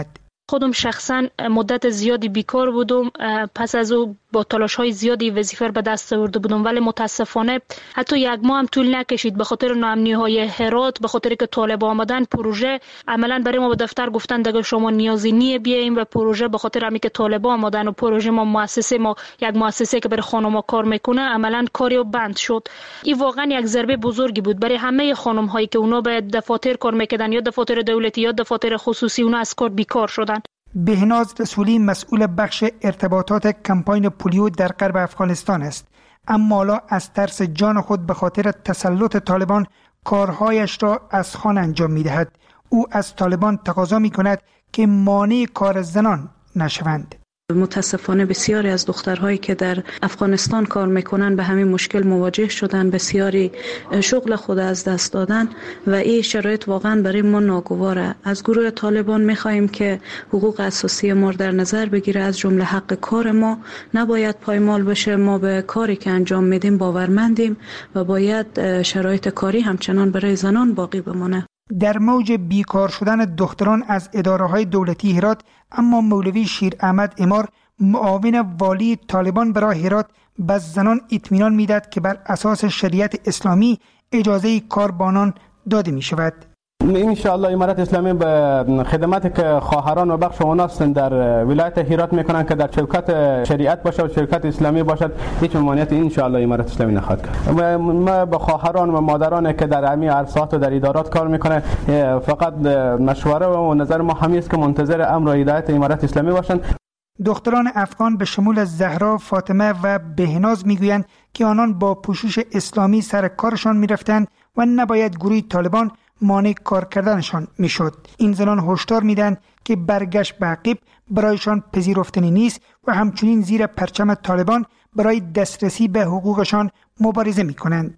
خودم شخصا مدت زیادی بیکار بودم، پس از او با تلاش های زیادی وظیفه به دست آورده بودم، ولی متاسفانه حتی یک ماه هم طول نکشید به خاطر ناامنی های هرات، به خاطر که طالب آمدن پروژه عملا برای ما به دفتر گفتن دیگه شما نیازی نیه بیایم و پروژه به خاطر همین که طالب آمدن و پروژه ما مؤسسه ما یک مؤسسه که برای خانم‌ها کار میکنه عملا کاری بند شد. این واقعا یک ضربه بزرگی بود برای همه خانم هایی که اونا به دفاتر کار میکردن، یا دفاتر دولتی یا دفاتر خصوصی، اونا از کار بیکار شدن. بهناز رسولی مسئول بخش ارتباطات کمپاین پولیو در غرب افغانستان است، اما حالا از ترس جان خود به خاطر تسلط طالبان کارهایش را از خانه انجام می‌دهد. او از طالبان تقاضا می‌کند که مانع کار زنان نشوند. متاسفانه بسیاری از دخترهایی که در افغانستان کار میکنن به همین مشکل مواجه شدن، بسیاری شغل خود از دست دادن و این شرایط واقعا برای ما ناگواره. از گروه طالبان میخواهیم که حقوق اساسی ما در نظر بگیره، از جمله حق کار ما نباید پایمال بشه. ما به کاری که انجام میدیم باورمندیم و باید شرایط کاری همچنان برای زنان باقی بمانه. در موج بیکار شدن دختران از اداره‌های دولتی هرات، اما مولوی شیر احمد امار، معاون والی طالبان برای هرات، به زنان اطمینان میداد که بر اساس شریعت اسلامی اجازه کار به آنان داده می شود. ان شاء الله امارت اسلامی به خدماتی که خواهران و بخش اوناست در ولایت هرات میکنن که در چوکات شریعت باشه و شرکت اسلامی باشد، هیچ ممانعتی ان شاء الله امارت اسلامی نخواهد کرد. ما به خواهران و مادران که در همین عرصات و در ادارات کار میکنه فقط مشوره و نظر ما همین است که منتظر امر و هدایت امارت اسلامی باشند. دختران افغان به شمول زهرا، فاطمه و بهناز میگویند که آنان با پوشش اسلامی سر کارشان میرفتند و نباید گروه طالبان مانع کار کردنشان میشد. این زنان هشدار میدن که برگشت به عقب برایشان پذیرفتنی نیست و همچنین زیر پرچم طالبان برای دسترسی به حقوقشان مبارزه میکنند.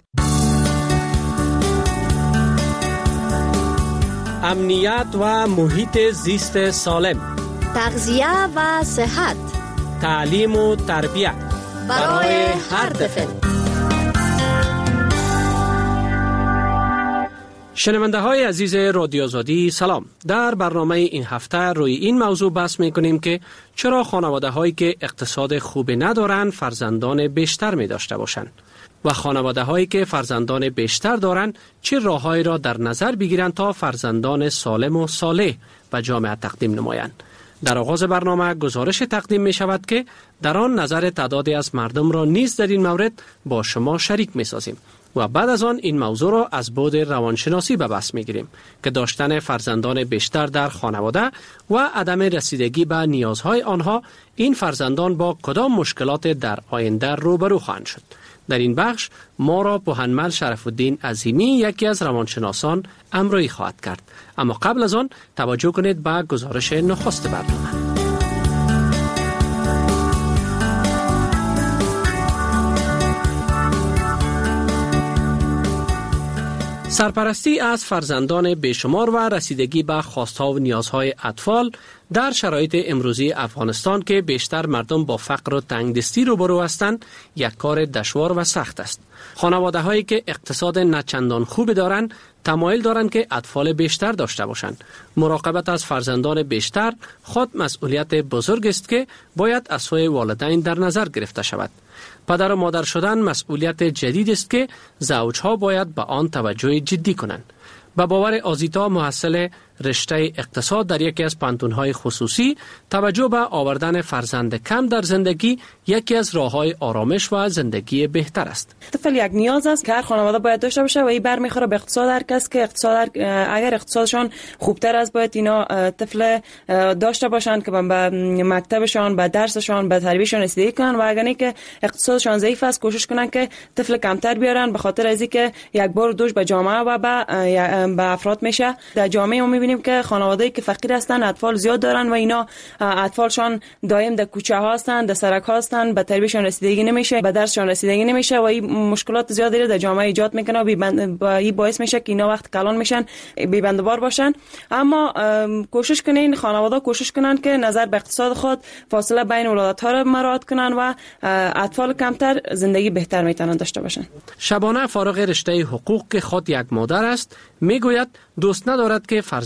امنیت و محیط زیست سالم، تغذیه و صحت، تعلیم و تربیت برای هر طفل. شنونده های عزیز رادیو آزادی سلام. در برنامه این هفته روی این موضوع بحث میکنیم که چرا خانواده هایی که اقتصاد خوبی ندارند فرزندان بیشتر می داشته باشند و خانواده هایی که فرزندان بیشتر دارند چه راههایی را در نظر بگیرند تا فرزندان سالم و صالح و جامعه تقدیم نمایند. در آغاز برنامه گزارش تقدیم می شود که در آن نظر تعدادی از مردم را نیز در این مورد با شما شریک می سازیم و بعد از آن این موضوع را از بعد روانشناسی به بحث می گیریم که داشتن فرزندان بیشتر در خانواده و عدم رسیدگی به نیازهای آنها، این فرزندان با کدام مشکلات در آینده روبرو خواهند شد. در این بخش ما را بوهنمل شرف الدین عظیمی، یکی از روانشناسان، همراهی خواهد کرد. اما قبل از آن توجه کنید به گزارش نخست برنامه. سرپرستی از فرزندان بیشمار و رسیدگی به خواستها و نیازهای اطفال در شرایط امروزی افغانستان که بیشتر مردم با فقر و تنگدستی روبرو هستند، یک کار دشوار و سخت است. خانواده هایی که اقتصاد نچندان خوبی دارند تمایل دارند که اطفال بیشتر داشته باشند. مراقبت از فرزندان بیشتر خود مسئولیت بزرگ است که باید از سوی والدین در نظر گرفته شود. پدر و مادر شدن مسئولیت جدید است که زوجها باید به آن توجه جدی کنند. به باور آزیتا، محصل رشته اقتصاد در یکی از پانتون‌های خصوصی، توجه به آوردن فرزند کم در زندگی یکی از راه‌های آرامش و زندگی بهتر است. طفل یک نیاز است که هر خانواده باید داشته باشه و این برمیخوره به اقتصاد هر کس که اقتصاد اگر اقتصادشان خوبتر است باید اینا طفل داشته باشند که به مکتبشان، به درسشان، به تربیتشان رسیدگی کنن و اگر نه که اقتصادشان ضعیف است کوشش کنن که طفل کمتر بیارن، به خاطر از اینکه یک بار دوش به جامعه و به به افراد میشه. در جامعه ما میبینیم که خانواده‌ای که فقیر هستن اطفال زیاد دارن و اینا اطفالشان دائم در کوچه ها هستن، در سرک ها هستن، به تربیتشان رسیدگی نمیشه، به درسشان رسیدگی نمیشه و این مشکلات زیادی در جامعه ایجاد میکنه و این باعث میشه که اینا وقت کلان میشن، بی‌بندوبار باشن. اما کوشش کنین خانواده کوشش کنن که نظر به اقتصاد خود فاصله بین ولادت‌ها را مراعات کنن و اطفال کمتر زندگی بهتر میتونن داشته باشن. شبانه فارغ رشته حقوق که خود یک مادر است میگوید دوست ندارد که فرزند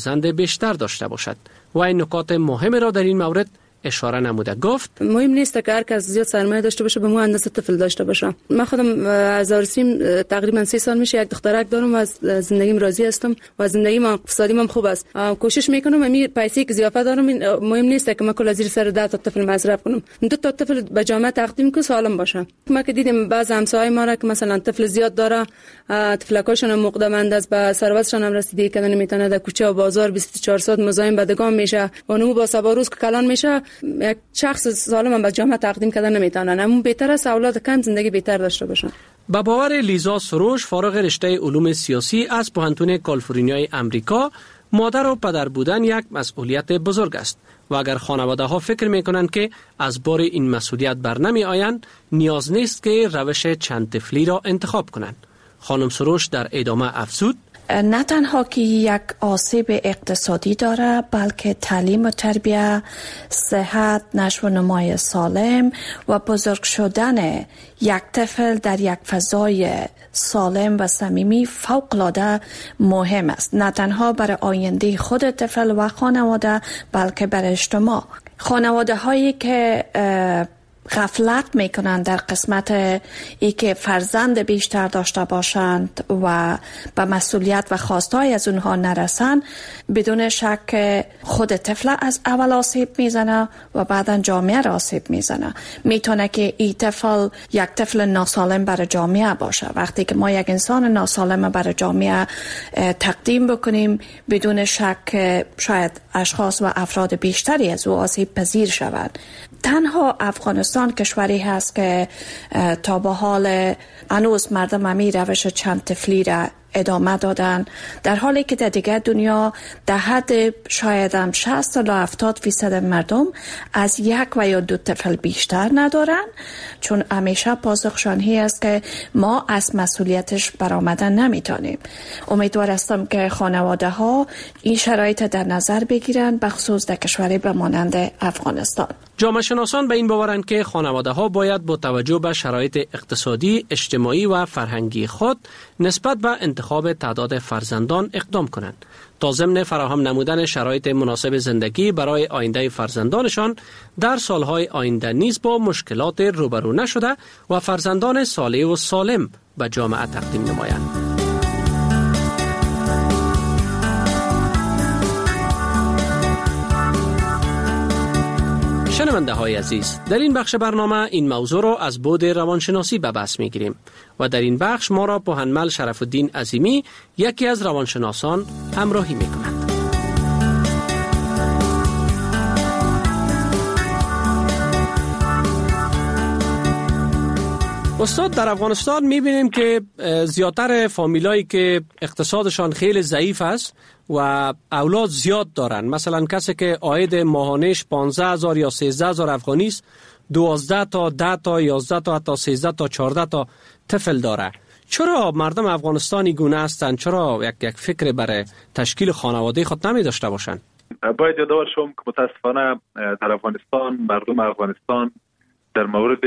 فرزند بیشتر داشته باشد و این نکات مهم را در این مورد اشاره نموده. گفت مهم نیست که هر کس زیاد سرمایه داشته باشه به مو اندازه طفل داشته باشه. من خودم از آرسیم تقریبا سه سال میشه یک دخترک دارم و از زندگیم راضی هستم و زندگیم اقتصادیم هم خوب است. کوشش میکنم همین پیسه که زیافت دارم مهم نیست که من کل زیر سر ده تا طفل مصرف کنم. دو تا طفل به جامعه تقدیم کنم سالم باشه. ما که دیدیم بعضی همسایه‌های ما را که مثلا طفل زیاد داره، طفلکاشون مقدمند است، به ثروتشون هم رسیدگی کردن نمیتونه، در کوچه و بازار بیست و چهار ساعت مزاحم بدگان میشه و اونو با سبا روز که کلان میشه یک شخص سالم هم به جامعه تقدیم کردن نمیتونن. اما بهتر است اولاد کم زندگی بهتر داشته باشن. با باور لیزا سروش فارغ رشته علوم سیاسی از پوهنتون کالیفرنیای امریکا، مادر و پدر بودن یک مسئولیت بزرگ است و اگر خانواده ها فکر میکنند که از بار این مسئولیت بر نمی آیند، نیاز نیست که روش چند طفلی را انتخاب کنند. خانم سروش در ادامه افزود: نه تنها که یک آسیب اقتصادی داره، بلکه تعلیم و تربیت، صحت، نشو و نمای سالم و بزرگ شدن یک طفل در یک فضای سالم و صمیمی فوق‌العاده مهم است. نه تنها برای آینده خود طفل و خانواده، بلکه برای اجتماع. خانواده هایی که غفلت میکنند در قسمت ای که فرزند بیشتر داشته باشند و به مسئولیت و خواستهای از اونها نرسند، بدون شک خود طفل از اول آسیب میزنه و بعدا جامعه را آسیب میزنه. میتونه که این طفل یک طفل ناسالم برای جامعه باشه. وقتی که ما یک انسان ناسالم برای جامعه تقدیم بکنیم، بدون شک شاید اشخاص و افراد بیشتری از او آسیب پذیر شوند. تنها افغانستان کشوری هست که تا به حال هنوز مردم همی روش چند طفلی را ادامه دادن، در حالی که در دیگر دنیا در حد شاید هم شصت تا هفتاد فیصد مردم از یک و یا دو طفل بیشتر ندارن، چون همیشه پاسخشانی است که ما از مسئولیتش برآمدن نمیتونیم. امیدوار هستم که خانواده ها این شرایط در نظر بگیرن، بخصوص در کشوری به مانند افغانستان. جامعه شناسان به این باورند که خانواده ها باید با توجه به شرایط اقتصادی، اجتماعی و فرهنگی خود نسبت به انتخاب تعداد فرزندان اقدام کنند تا ضمن فراهم نمودن شرایط مناسب زندگی برای آینده فرزندانشان در سالهای آینده نیز با مشکلات روبرو نشده و فرزندان صالح و سالم به جامعه تقدیم نمایند. شنونده های عزیز، در این بخش برنامه این موضوع را از بعد روانشناسی به بحث می گیریم و در این بخش ما را پوهنمل شرف الدین عظیمی، یکی از روانشناسان، همراهی می کند. استاد، در افغانستان می بینیم که زیادتر فامیلایی که اقتصادشان خیلی ضعیف است و اولاد زیاد دارن، مثلا کسی که عاید ماهانش پانزده هزار یا سیزده هزار افغانی است، دوازده تا ده تا یازده تا حتی سیزده تا چهارده تا طفل داره. چرا مردم افغانستانی گونه هستند؟ چرا یک یک فکر برای تشکیل خانواده خود نمی داشته باشند؟ باید یادآور شوم که متاسفانه در افغانستان مردم افغانستان در مورد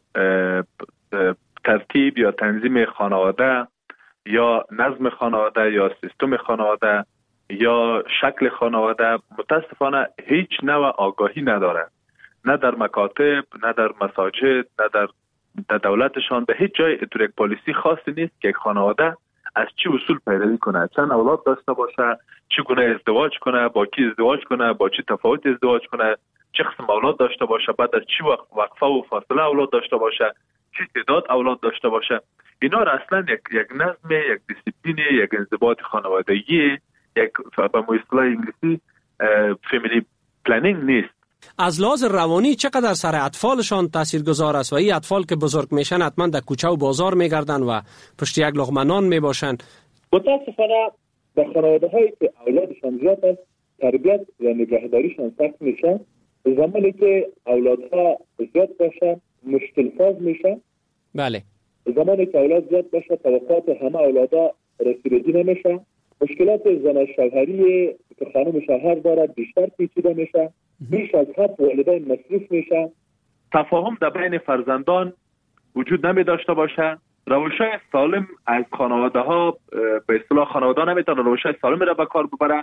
ترتیب یا تنظیم خانواده یا نظم خانواده یا سیستم خانواده یا شکل خانواده متاسفانه هیچ نوع آگاهی نداره. نه در مکاتب، نه در مساجد، نه در, در دولتشان، به هیچ جای اتور یک پالیسی خاصی نیست که یک خانواده از چه اصول پیروی کنه، چند اولاد داشته باشه، چگونه ازدواج کنه، با کی ازدواج کنه، با چه تفاوت ازدواج کنه، چه قسم اولاد داشته باشه، بعد از چه وقت وقفه و فاصله اولاد داشته باشه، چه تعداد اولاد داشته باشه. اینا را اصلا یک یک نظم، یک دیسیپلین، یک انضباط خانوادگی، یک به اصطلاح انگلیسی فامیلی پلنینگ نیست. از لحاظ روانی چقدر سر اطفالشان تاثیرگذار است و این اطفال که بزرگ میشن حتما در کوچه و بازار میگردن و پشت یک لقمه نان میباشن. متاسفانه در خانواده هایی که اولادشان زیاد است تربیت و نگهداریشان سخت میشه. زمانی که اولادها زیاد باشن مشکل ساز میشه. بله. زمانی که اولاد زیاد باشه توقعات همه اولادا رسیدگی نمیشه. مشکلات زن شوهری که خانم شوهر دارد بیشتر پیچیده میشه. بیش از حد والدین مصروف میشن. تفاهم در بین فرزندان وجود نمی داشته باشه. روش‌های سالم از خانواده ها به اصطلاح خانواده نمیتونه روش‌های سالم را به کار ببره.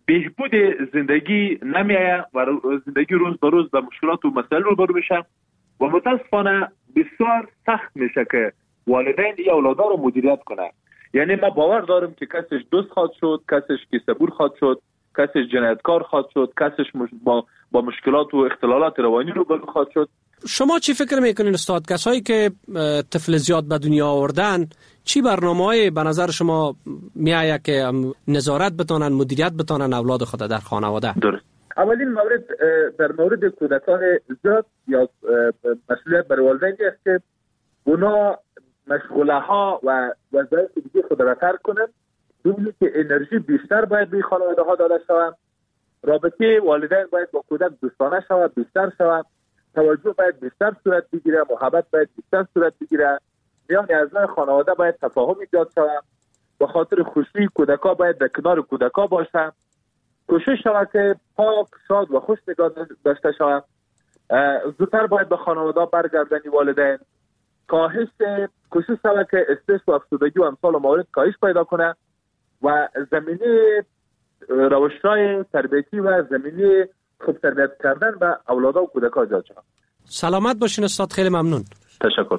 بهبود زندگی نمیآید و زندگی روز به روز به مشکلات و مسائل روبرو میشه و متاسفانه بسیار سخت میشه که والدین این اولادا رو مدیریت کنه. یعنی ما باور دارم که کسش دوست خواهد شد، کسش کیسه‌بور خواهد شد، کسش جنایتکار خواهد شد، کسش مش... با با مشکلات و اختلالات روانی روبرو خواهد شد. شما چی فکر میکنین استاد؟ کسایی که طفل زیاد به دنیا آوردن چی برنامه‌ای به نظر شما میآید که نظارت بتونن، مدیریت بتونن اولاد خود در خانواده؟ درست. اولین مورد در مورد کودکان زیاد یا مسئولیت بر والدین است که اونا مشغله ها و وظایف دیگه خود را ترک کنند، دومی که انرژی بیشتر باید به خانواده ها داده شود، رابطه والدین باید با کودک دوستانه شود، بیشتر شود، توجه باید بیشتر صورت بگیره، محبت باید بیشتر صورت بگیره، میان اعضای خانواده باید تفاهم ایجاد شود، به خاطر خوشی کودکا باید در کنار کودکا باشند، کوشش شود که پاک، شاد و خوش نگاه داشته شود، زودتر باید به خانواده برگردانی والدین، کاهش کوشش شود که استرس و افسردگی و امثال موارد کاهش پیدا کنه و زمینه روش‌های تربیتی و زمینه خوب تربیت کردن به اولادها و کودک‌ها ایجاد شود. سلامت باشین استاد، خیلی ممنون. تشکر.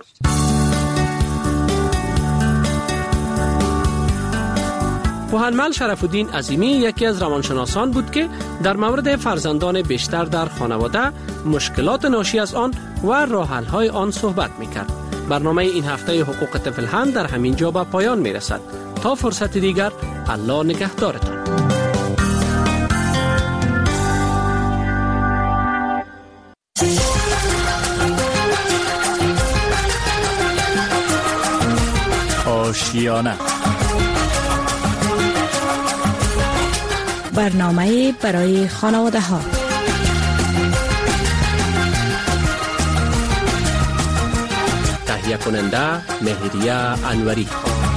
پوهنمل شرف الدین عظیمی یکی از روانشناسان بود که در مورد فرزندان بیشتر در خانواده، مشکلات ناشی از آن و راه حل‌های آن صحبت می‌کرد. برنامه این هفته حقوق طفل هم در همین جا به پایان می‌رسد. تا فرصت دیگر، الله نگهدارتان. آشیانه، برنامه برای خانواده ها. تهیه کننده مهریه انوری.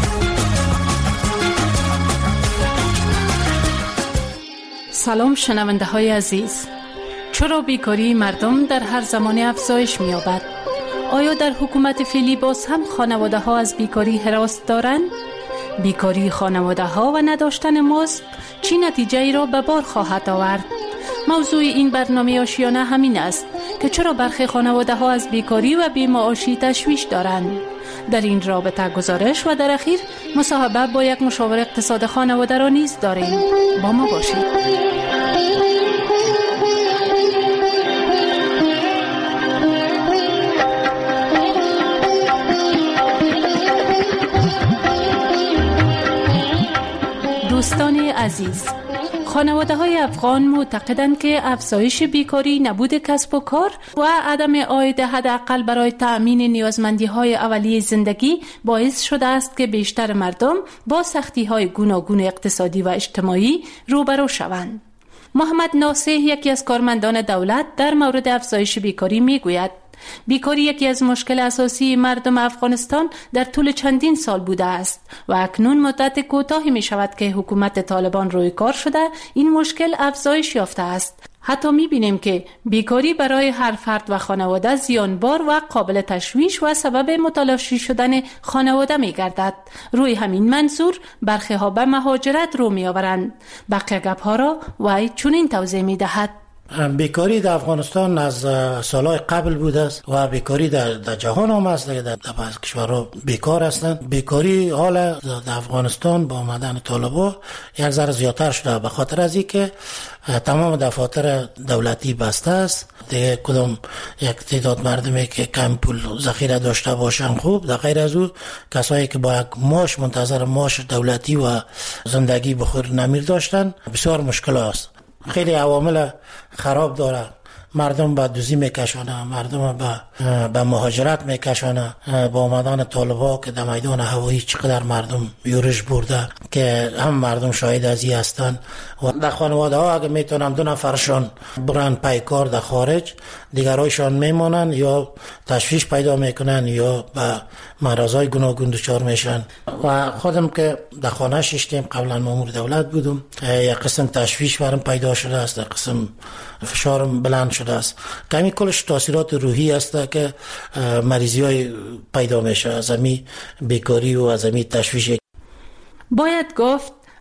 سلام شنونده های عزیز. چرا بیکاری مردم در هر زمانی افزایش می یابد؟ آیا در حکومت فعلی باز هم خانواده ها از بیکاری هراس دارند؟ بیکاری خانواده ها و نداشتن مزد چی نتیجه ای را به بار خواهد آورد؟ موضوع این برنامه آشیانه همین است که چرا برخی خانواده ها از بیکاری و بی‌معاشی تشویش دارند. در این رابطه گزارش و در اخیر مصاحبه با یک مشاور اقتصاد خانواده را نیز داریم. با ما باشید. دوستان عزیز، خانواده های افغان معتقدند که افزایش بیکاری، نبود کسب و کار و عدم عاید حداقل برای تأمین نیازمندی های اولیه زندگی باعث شده است که بیشتر مردم با سختی های گوناگون اقتصادی و اجتماعی روبرو شوند. محمد ناصح یکی از کارمندان دولت در مورد افزایش بیکاری میگوید بیکاری یکی از مشکل اساسی مردم افغانستان در طول چندین سال بوده است و اکنون مدت کوتاهی می شود که حکومت طالبان روی کار شده این مشکل افزایش یافته است. حتی می بینیم که بیکاری برای هر فرد و خانواده زیانبار و قابل تشویش و سبب متلاشی شدن خانواده می گردد. روی همین منظور برخی ها به مهاجرت رو می آورند. بقیه گپ ها را وی چنین توضیح می دهد. بیکاری در افغانستان از سالهای قبل بوده است و بیکاری در, در جهان هم است، در, در کشورها بیکار هستند. بیکاری حالا در افغانستان با آمدن طالبان یک ذره زیادتر شده به خاطر از اینکه تمام دفاتر دولتی بسته است. دیگه کدام یک تعداد مردمی که کم پول ذخیره داشته باشن خوب، در غیر از او کسایی که با یک معاش منتظر معاش دولتی و زندگی بخور نمیر داشتن بسیار مشکل است. خیلی عوامل خراب داره. مردم به دوزی میکشانه، مردم به به مهاجرت میکشانه. با آمدن طالبا که در میدان هوایی چقدر مردم یورش برده که هم مردم شاهد از این هستن. و در خانواده ها اگه میتونن دو نفرشان برن پای کار در خارج، دیگرایشان میمانن یا تشویش پیدا میکنن یا به مرضای گوناگون دچار میشن. و خودم که در خانه ششتیم، قبلا مامور دولت بودم، یک قسم تشویش برام پیدا شده است، یک قسم فشارم بلند شده است. کمی کلش تاثیرات روحی است که مریضی های پیدا میشه از همین بیکاری و از همین تشویش. باید گفت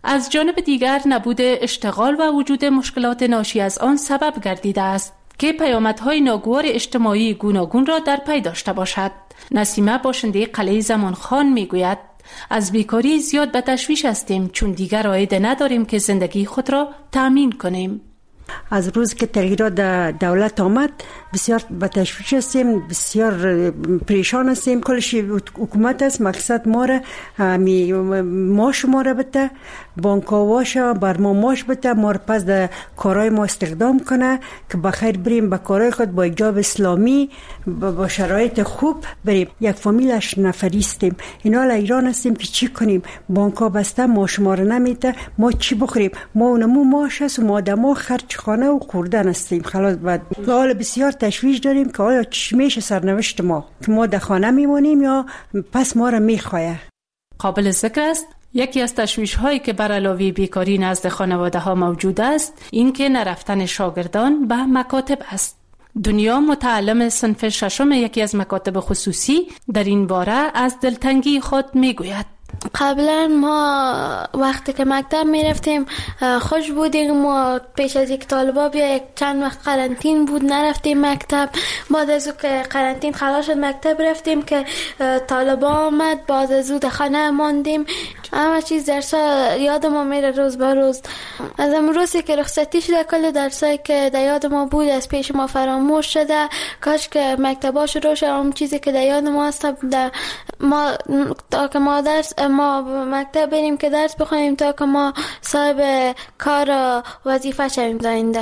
از جانب دیگر نبود اشتغال و وجود مشکلات ناشی از آن سبب گردیده است که پیامدهای ناگوار اجتماعی گوناگون را در پی داشته باشد. نسیمه باشنده قلعه زمانخان میگوید از بیکاری زیاد به تشویش هستیم چون دیگر عایده نداریم که زندگی خود را تأمین کنیم. از روز که تغییرات در دولت آمد بسیار به تشویش هستیم، بسیار پریشان هستیم. کلش حکومت است مقصد ما را همی ماش ما را بده، بانک‌ها بر ما ماش بده، ما را پس در کارهای ما استخدام کنه که بخیر بریم به کارهای خود با حجاب اسلامی با شرایط خوب بریم. یک فامیلش نفریستیم، اینا ایران هستیم که چی کنیم؟ بانک‌ها بسته ماش ما را نمیده، ما چی بخوریم؟ ما اونمو ماش است و ما دما خرج خانه و خوردن هستیم. خلاص بعد حال بسیار تشویش داریم که آیا چی میشه سرنوشت ما، که ما در خانه میمونیم یا پس ما را میخواه. قابل ذکر است یکی از تشویش هایی که بر علاوه بیکاری نزد خانواده ها موجود است این که نرفتن شاگردان به مکاتب است. دنیا متعلم صنف ششم یکی از مکاتب خصوصی در این باره از دلتنگی خود میگوید. قبلا ما وقتی که مکتب میرفتیم خوش بودیم، ما پیش از یک طالبا بیا یک چند وقت قرنطین بود نرفتیم مکتب. بعد از او که قرنطین خلاص شد مکتب رفتیم که طالبا آمد، بعد از او در خانه ماندیم. همه چیز درسا یاد ما میره روز به روز. از امروزی که رخصتی شده کل درسایی که در یاد ما بود از پیش ما فراموش شده. کاش که مکتبا شروع شد اون چیزی که در یاد ما هست ما تا که ما درس ما مکتب بریم که درس بخونیم تا که ما صاحب کار و وظیفه شویم زنده،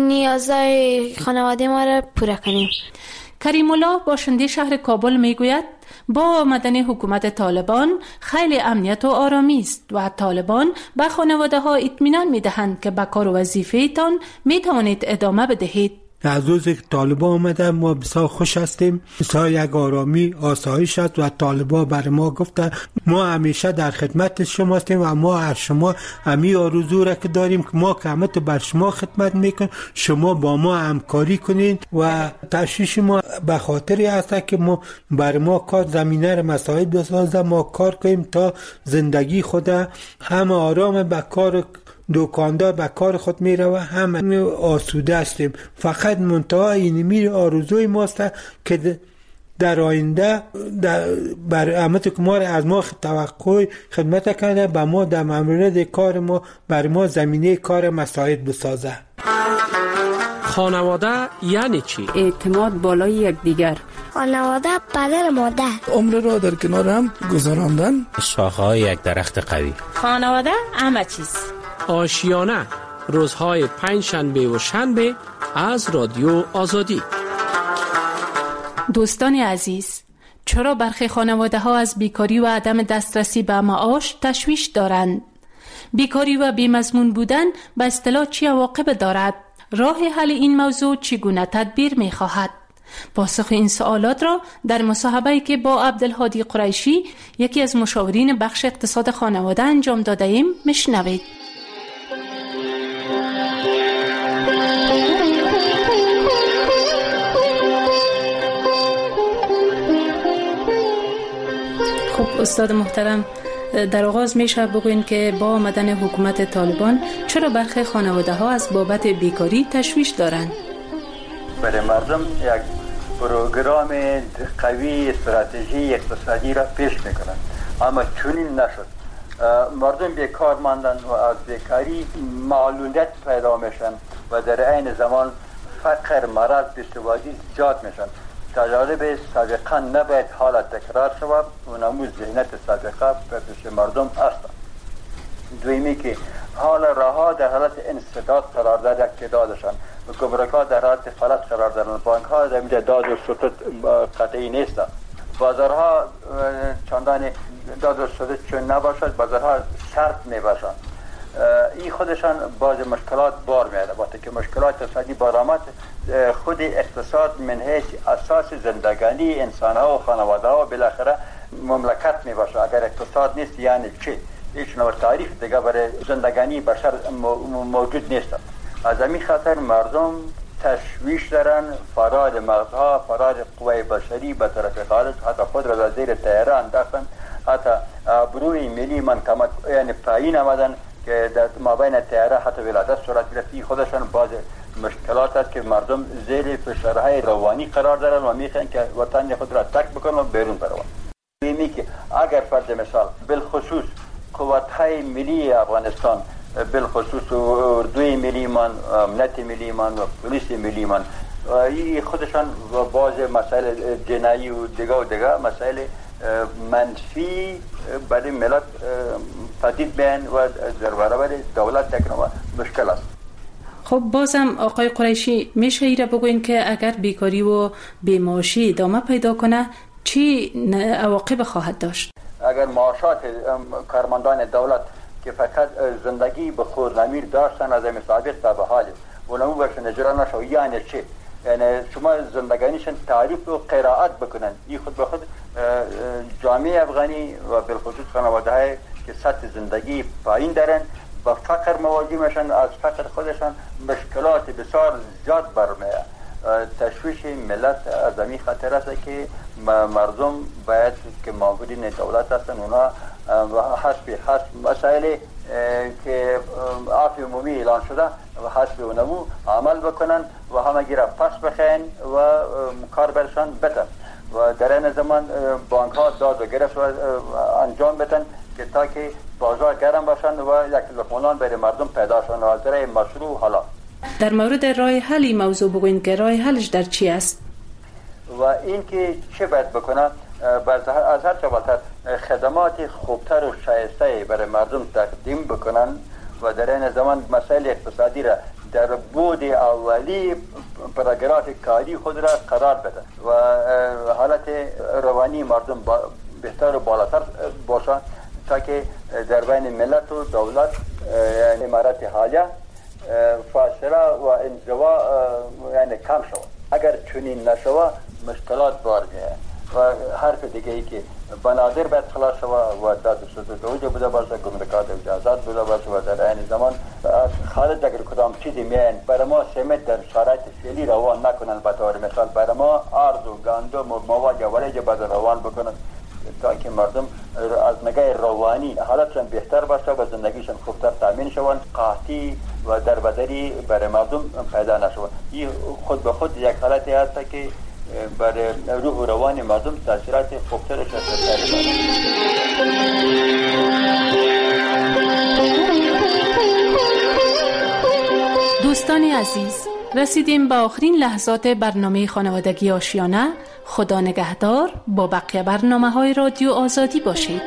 نیازهای خانواده ما را پوره کنیم. کریم الله باشنده شهر کابل میگوید با آمدن حکومت طالبان خیلی امنیت و آرامی است و طالبان به خانواده ها اطمینان میدهند که به کار و وظیفه تان میتوانید ادامه بدهید. از روزی که طالبان آمدن ما بسیار خوش هستیم، بسیار یک آرامی آسایش است و طالبان بر ما گفته ما همیشه در خدمت شما هستیم و ما از شما همی آرزو را که داریم که ما کمت بر شما خدمت میکنیم، شما با ما همکاری کنین و تشویش ما به خاطری هست که ما بر ما کار زمینه را مساعد بسازه، ما کار کنیم تا زندگی خود هم آرام به کار دکاندار به کار خود میره و هم آسوده هستیم. فقط منتهای اینمی آرزوی ماست که در آینده بر امت که ما از ما توقع خدمت کنه به ما در مورد کار ما بر ما زمینه کار مساعد بسازه. خانواده یعنی چی؟ اعتماد بالای یکدیگر. خانواده پدر مادر. عمر را در کنار هم گذراندن. شاخه‌های یک درخت قوی. خانواده همه چیز. آشیانه روزهای پنج شنبه و شنبه از رادیو آزادی. دوستان عزیز، چرا برخی خانواده ها از بیکاری و عدم دسترسی به معاش تشویش دارند؟ بیکاری و بیمضمون بودن به اصطلاح چه عواقب دارد؟ راه حل این موضوع چگونه تدبیر می خواهد؟ پاسخ این سوالات را در مصاحبه‌ای که با عبدالهادی قریشی یکی از مشاورین بخش اقتصاد خانواده انجام داده ایم میشنوید. خب استاد محترم، در آغاز میشه بگوین که با آمدن حکومت طالبان چرا برخی خانواده ها از بابت بیکاری تشویش دارند؟ برای مردم یک پروگرام قوی استراتژی اقتصادی را پیش میکنند، اما چنین نشد. مردم بیکار ماندن و از بیکاری معلولیت پیدا میشن و در عین زمان فقر، مرض، بیسوادی زیاد میشن. تجارب سابقه نباید حالت تکرار شود و نموز ذهنیت سابقه پیش مردم است. دویمی که حال رها در حالت انسداد قرار دارد، اقتدادشان و گمرک‌ها در حالت فلج قرار دارند، بانک‌ها در اینجا داد و ستد قطعی نیست. بازارها چندان داد و ستد چون نباشد، بازارها شرط میباشند. این خودشان باز مشکلات بار میاره. وقتی که مشکلات اقتصادی بارآمد، خود اقتصاد من حیث اساس زندگانی انسان‌ها و خانواده‌ها بالاخره مملکت میباشه. اگر اقتصاد نیست یعنی چی؟ هیچ نوع تعریف دیگه برای زندگانی بشر موجود نیست. از همین خاطر مردم تشویش دارن، فرار مغزها، فرار قوای بشری به طرف خارج، حتی خود را در زیر طیاره انداختن، حتی بروی ملی منکمت یعنی پایین آمدن که در مابین تیاره حتی ولادت صورت گرفتی خودشان باز مشکلات است که مردم زیر فشارهای روانی قرار دارن و میخوان که وطن خود را ترک بکنن و بیرون بروند. میگه که اگر فرض مثال بالخصوص قوت‌های ملی افغانستان بالخصوص اردوی ملی من، امنیت ملی من و پلیس ملی من این خودشان باز مسائل جنایی و دیگه و دیگه مسائل منفی برای ملت پدید بیان و در برابر دولت تکنوما مشکل است. خب بازم آقای قریشی میشه ایره بگوین که اگر بیکاری و بیمعاشی ادامه پیدا کنه چی عواقب خواهد داشت؟ اگر معاشات کارمندان دولت که فقط زندگی به خورنمیر داشتن از این سابق تا به حال اونمو برشن اجرا نشو یعنی چی؟ یعنی شما زندگانیشن تعریف و قرائت بکنن این خود به خود جامعه افغانی و بالخصوص خانواده های که سطح زندگی پایین دارن با فقر مواجه میشن، از فقر خودشان مشکلات بسیار زیاد برمیاد. تشویش ملت از این خطر است که مردم باید که معاونین دولت هستن اونا حسب حسب مسائل که عفو عمومی اعلان شده و حسب اونمو عمل بکنن و همگی را پس بخین و کار برشان بتن و در این زمان بانک ها داد و گرفت و انجام بتن که تا که بازار گرم باشن و یک لقمانان برای مردم پیدا شن و از در مشروع حالا. در مورد راه حلی موضوع بگوین که راه حلش در چی است؟ و این که چه باید بکنن از هر چه خدمات خوبتر و شایسته برای مردم تقدیم بکنن و در این زمان مسائل اقتصادی را در بود اولی پاراگراف کاری خود را قرار بدن و حالت روانی مردم بهتر و بالاتر باشن تا که در بین ملت و دولت یعنی امارت حالیه فاصله و انزوا یعنی کم شود. اگر چنین نشود مشکلات بار میاد و حرف دیگه ای که بنادر باید خلاص شود و داد صدور اوجه بوده باشه، گمرکات اجازات بوده باشه و در این زمان خارج اگر کدام چیزی میان برای ما سمت در شرایط فعلی روان نکنن، به طور مثال برای ما ارز و گندم و مواد ورج باید روان بکنن تا که مردم از نگاه روانی حالتشان بهتر باشه و زندگیشان خوبتر تامین شوند، قحطی و دربدری برای مردم پیدا نشوند. این خود به خود یک حالتی هست که برای روح و روان مردم تاثیرات خوبترش هست. دوستان عزیز، رسیدیم به آخرین لحظات برنامه خانوادگی آشیانه. خدا نگهدار. با بقیه برنامه های رادیو آزادی باشید.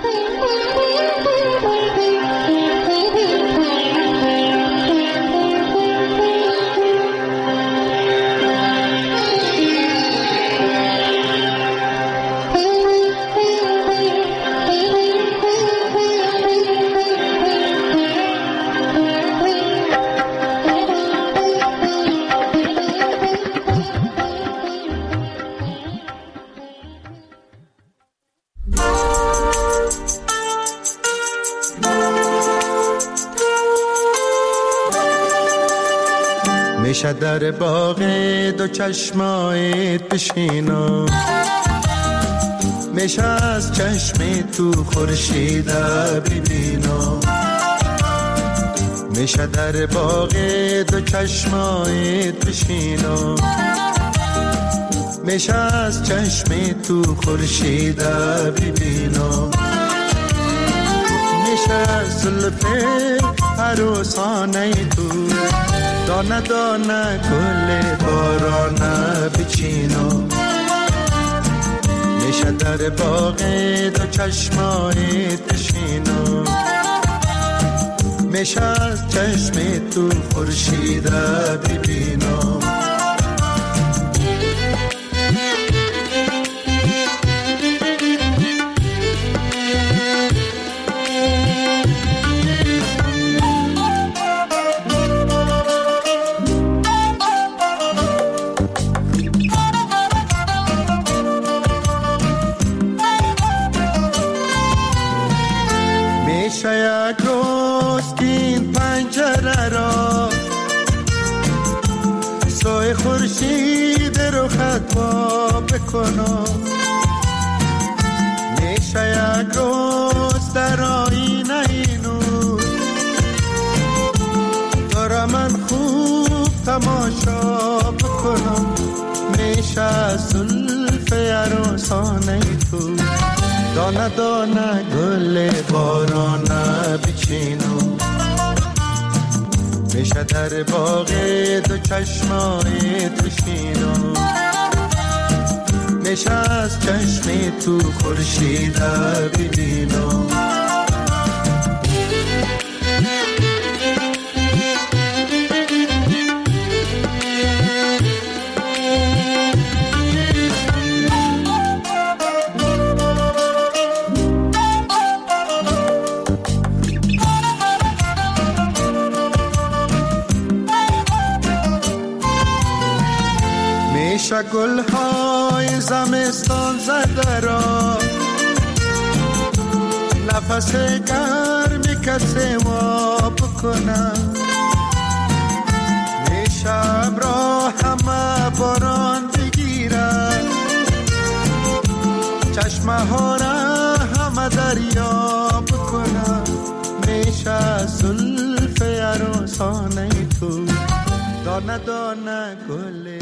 میشه در باغ دو چشمایت بشینم، میشه از چشم تو خورشید ببینم، میشه در باغ دو چشمایت بشینم، میشه از چشم تو خورشید ببینم، میشه از زلف عروسانه تو دانه دانه گل بارانه بچینم، میشه در باغ دو چشمایت بشینم، میشه از چشم تو خورشید ببینم. خورشید رو خطا بکنم، میشه یک روز در آینه نور تماشا بکنم میشه زلف عروسانه تو دانه دانه گل بارانه بچینم میشه در باغ دو چشمای تشینم میشه از چشم تو خورشید ببینم میشه گلهای زمستان زده را نفس گرمی کسی ما بکنم میشه ابرا همه باران بگیره چشمه ها را همه دریا بکنم میشه زلف عروسانه تو دانه دانه گل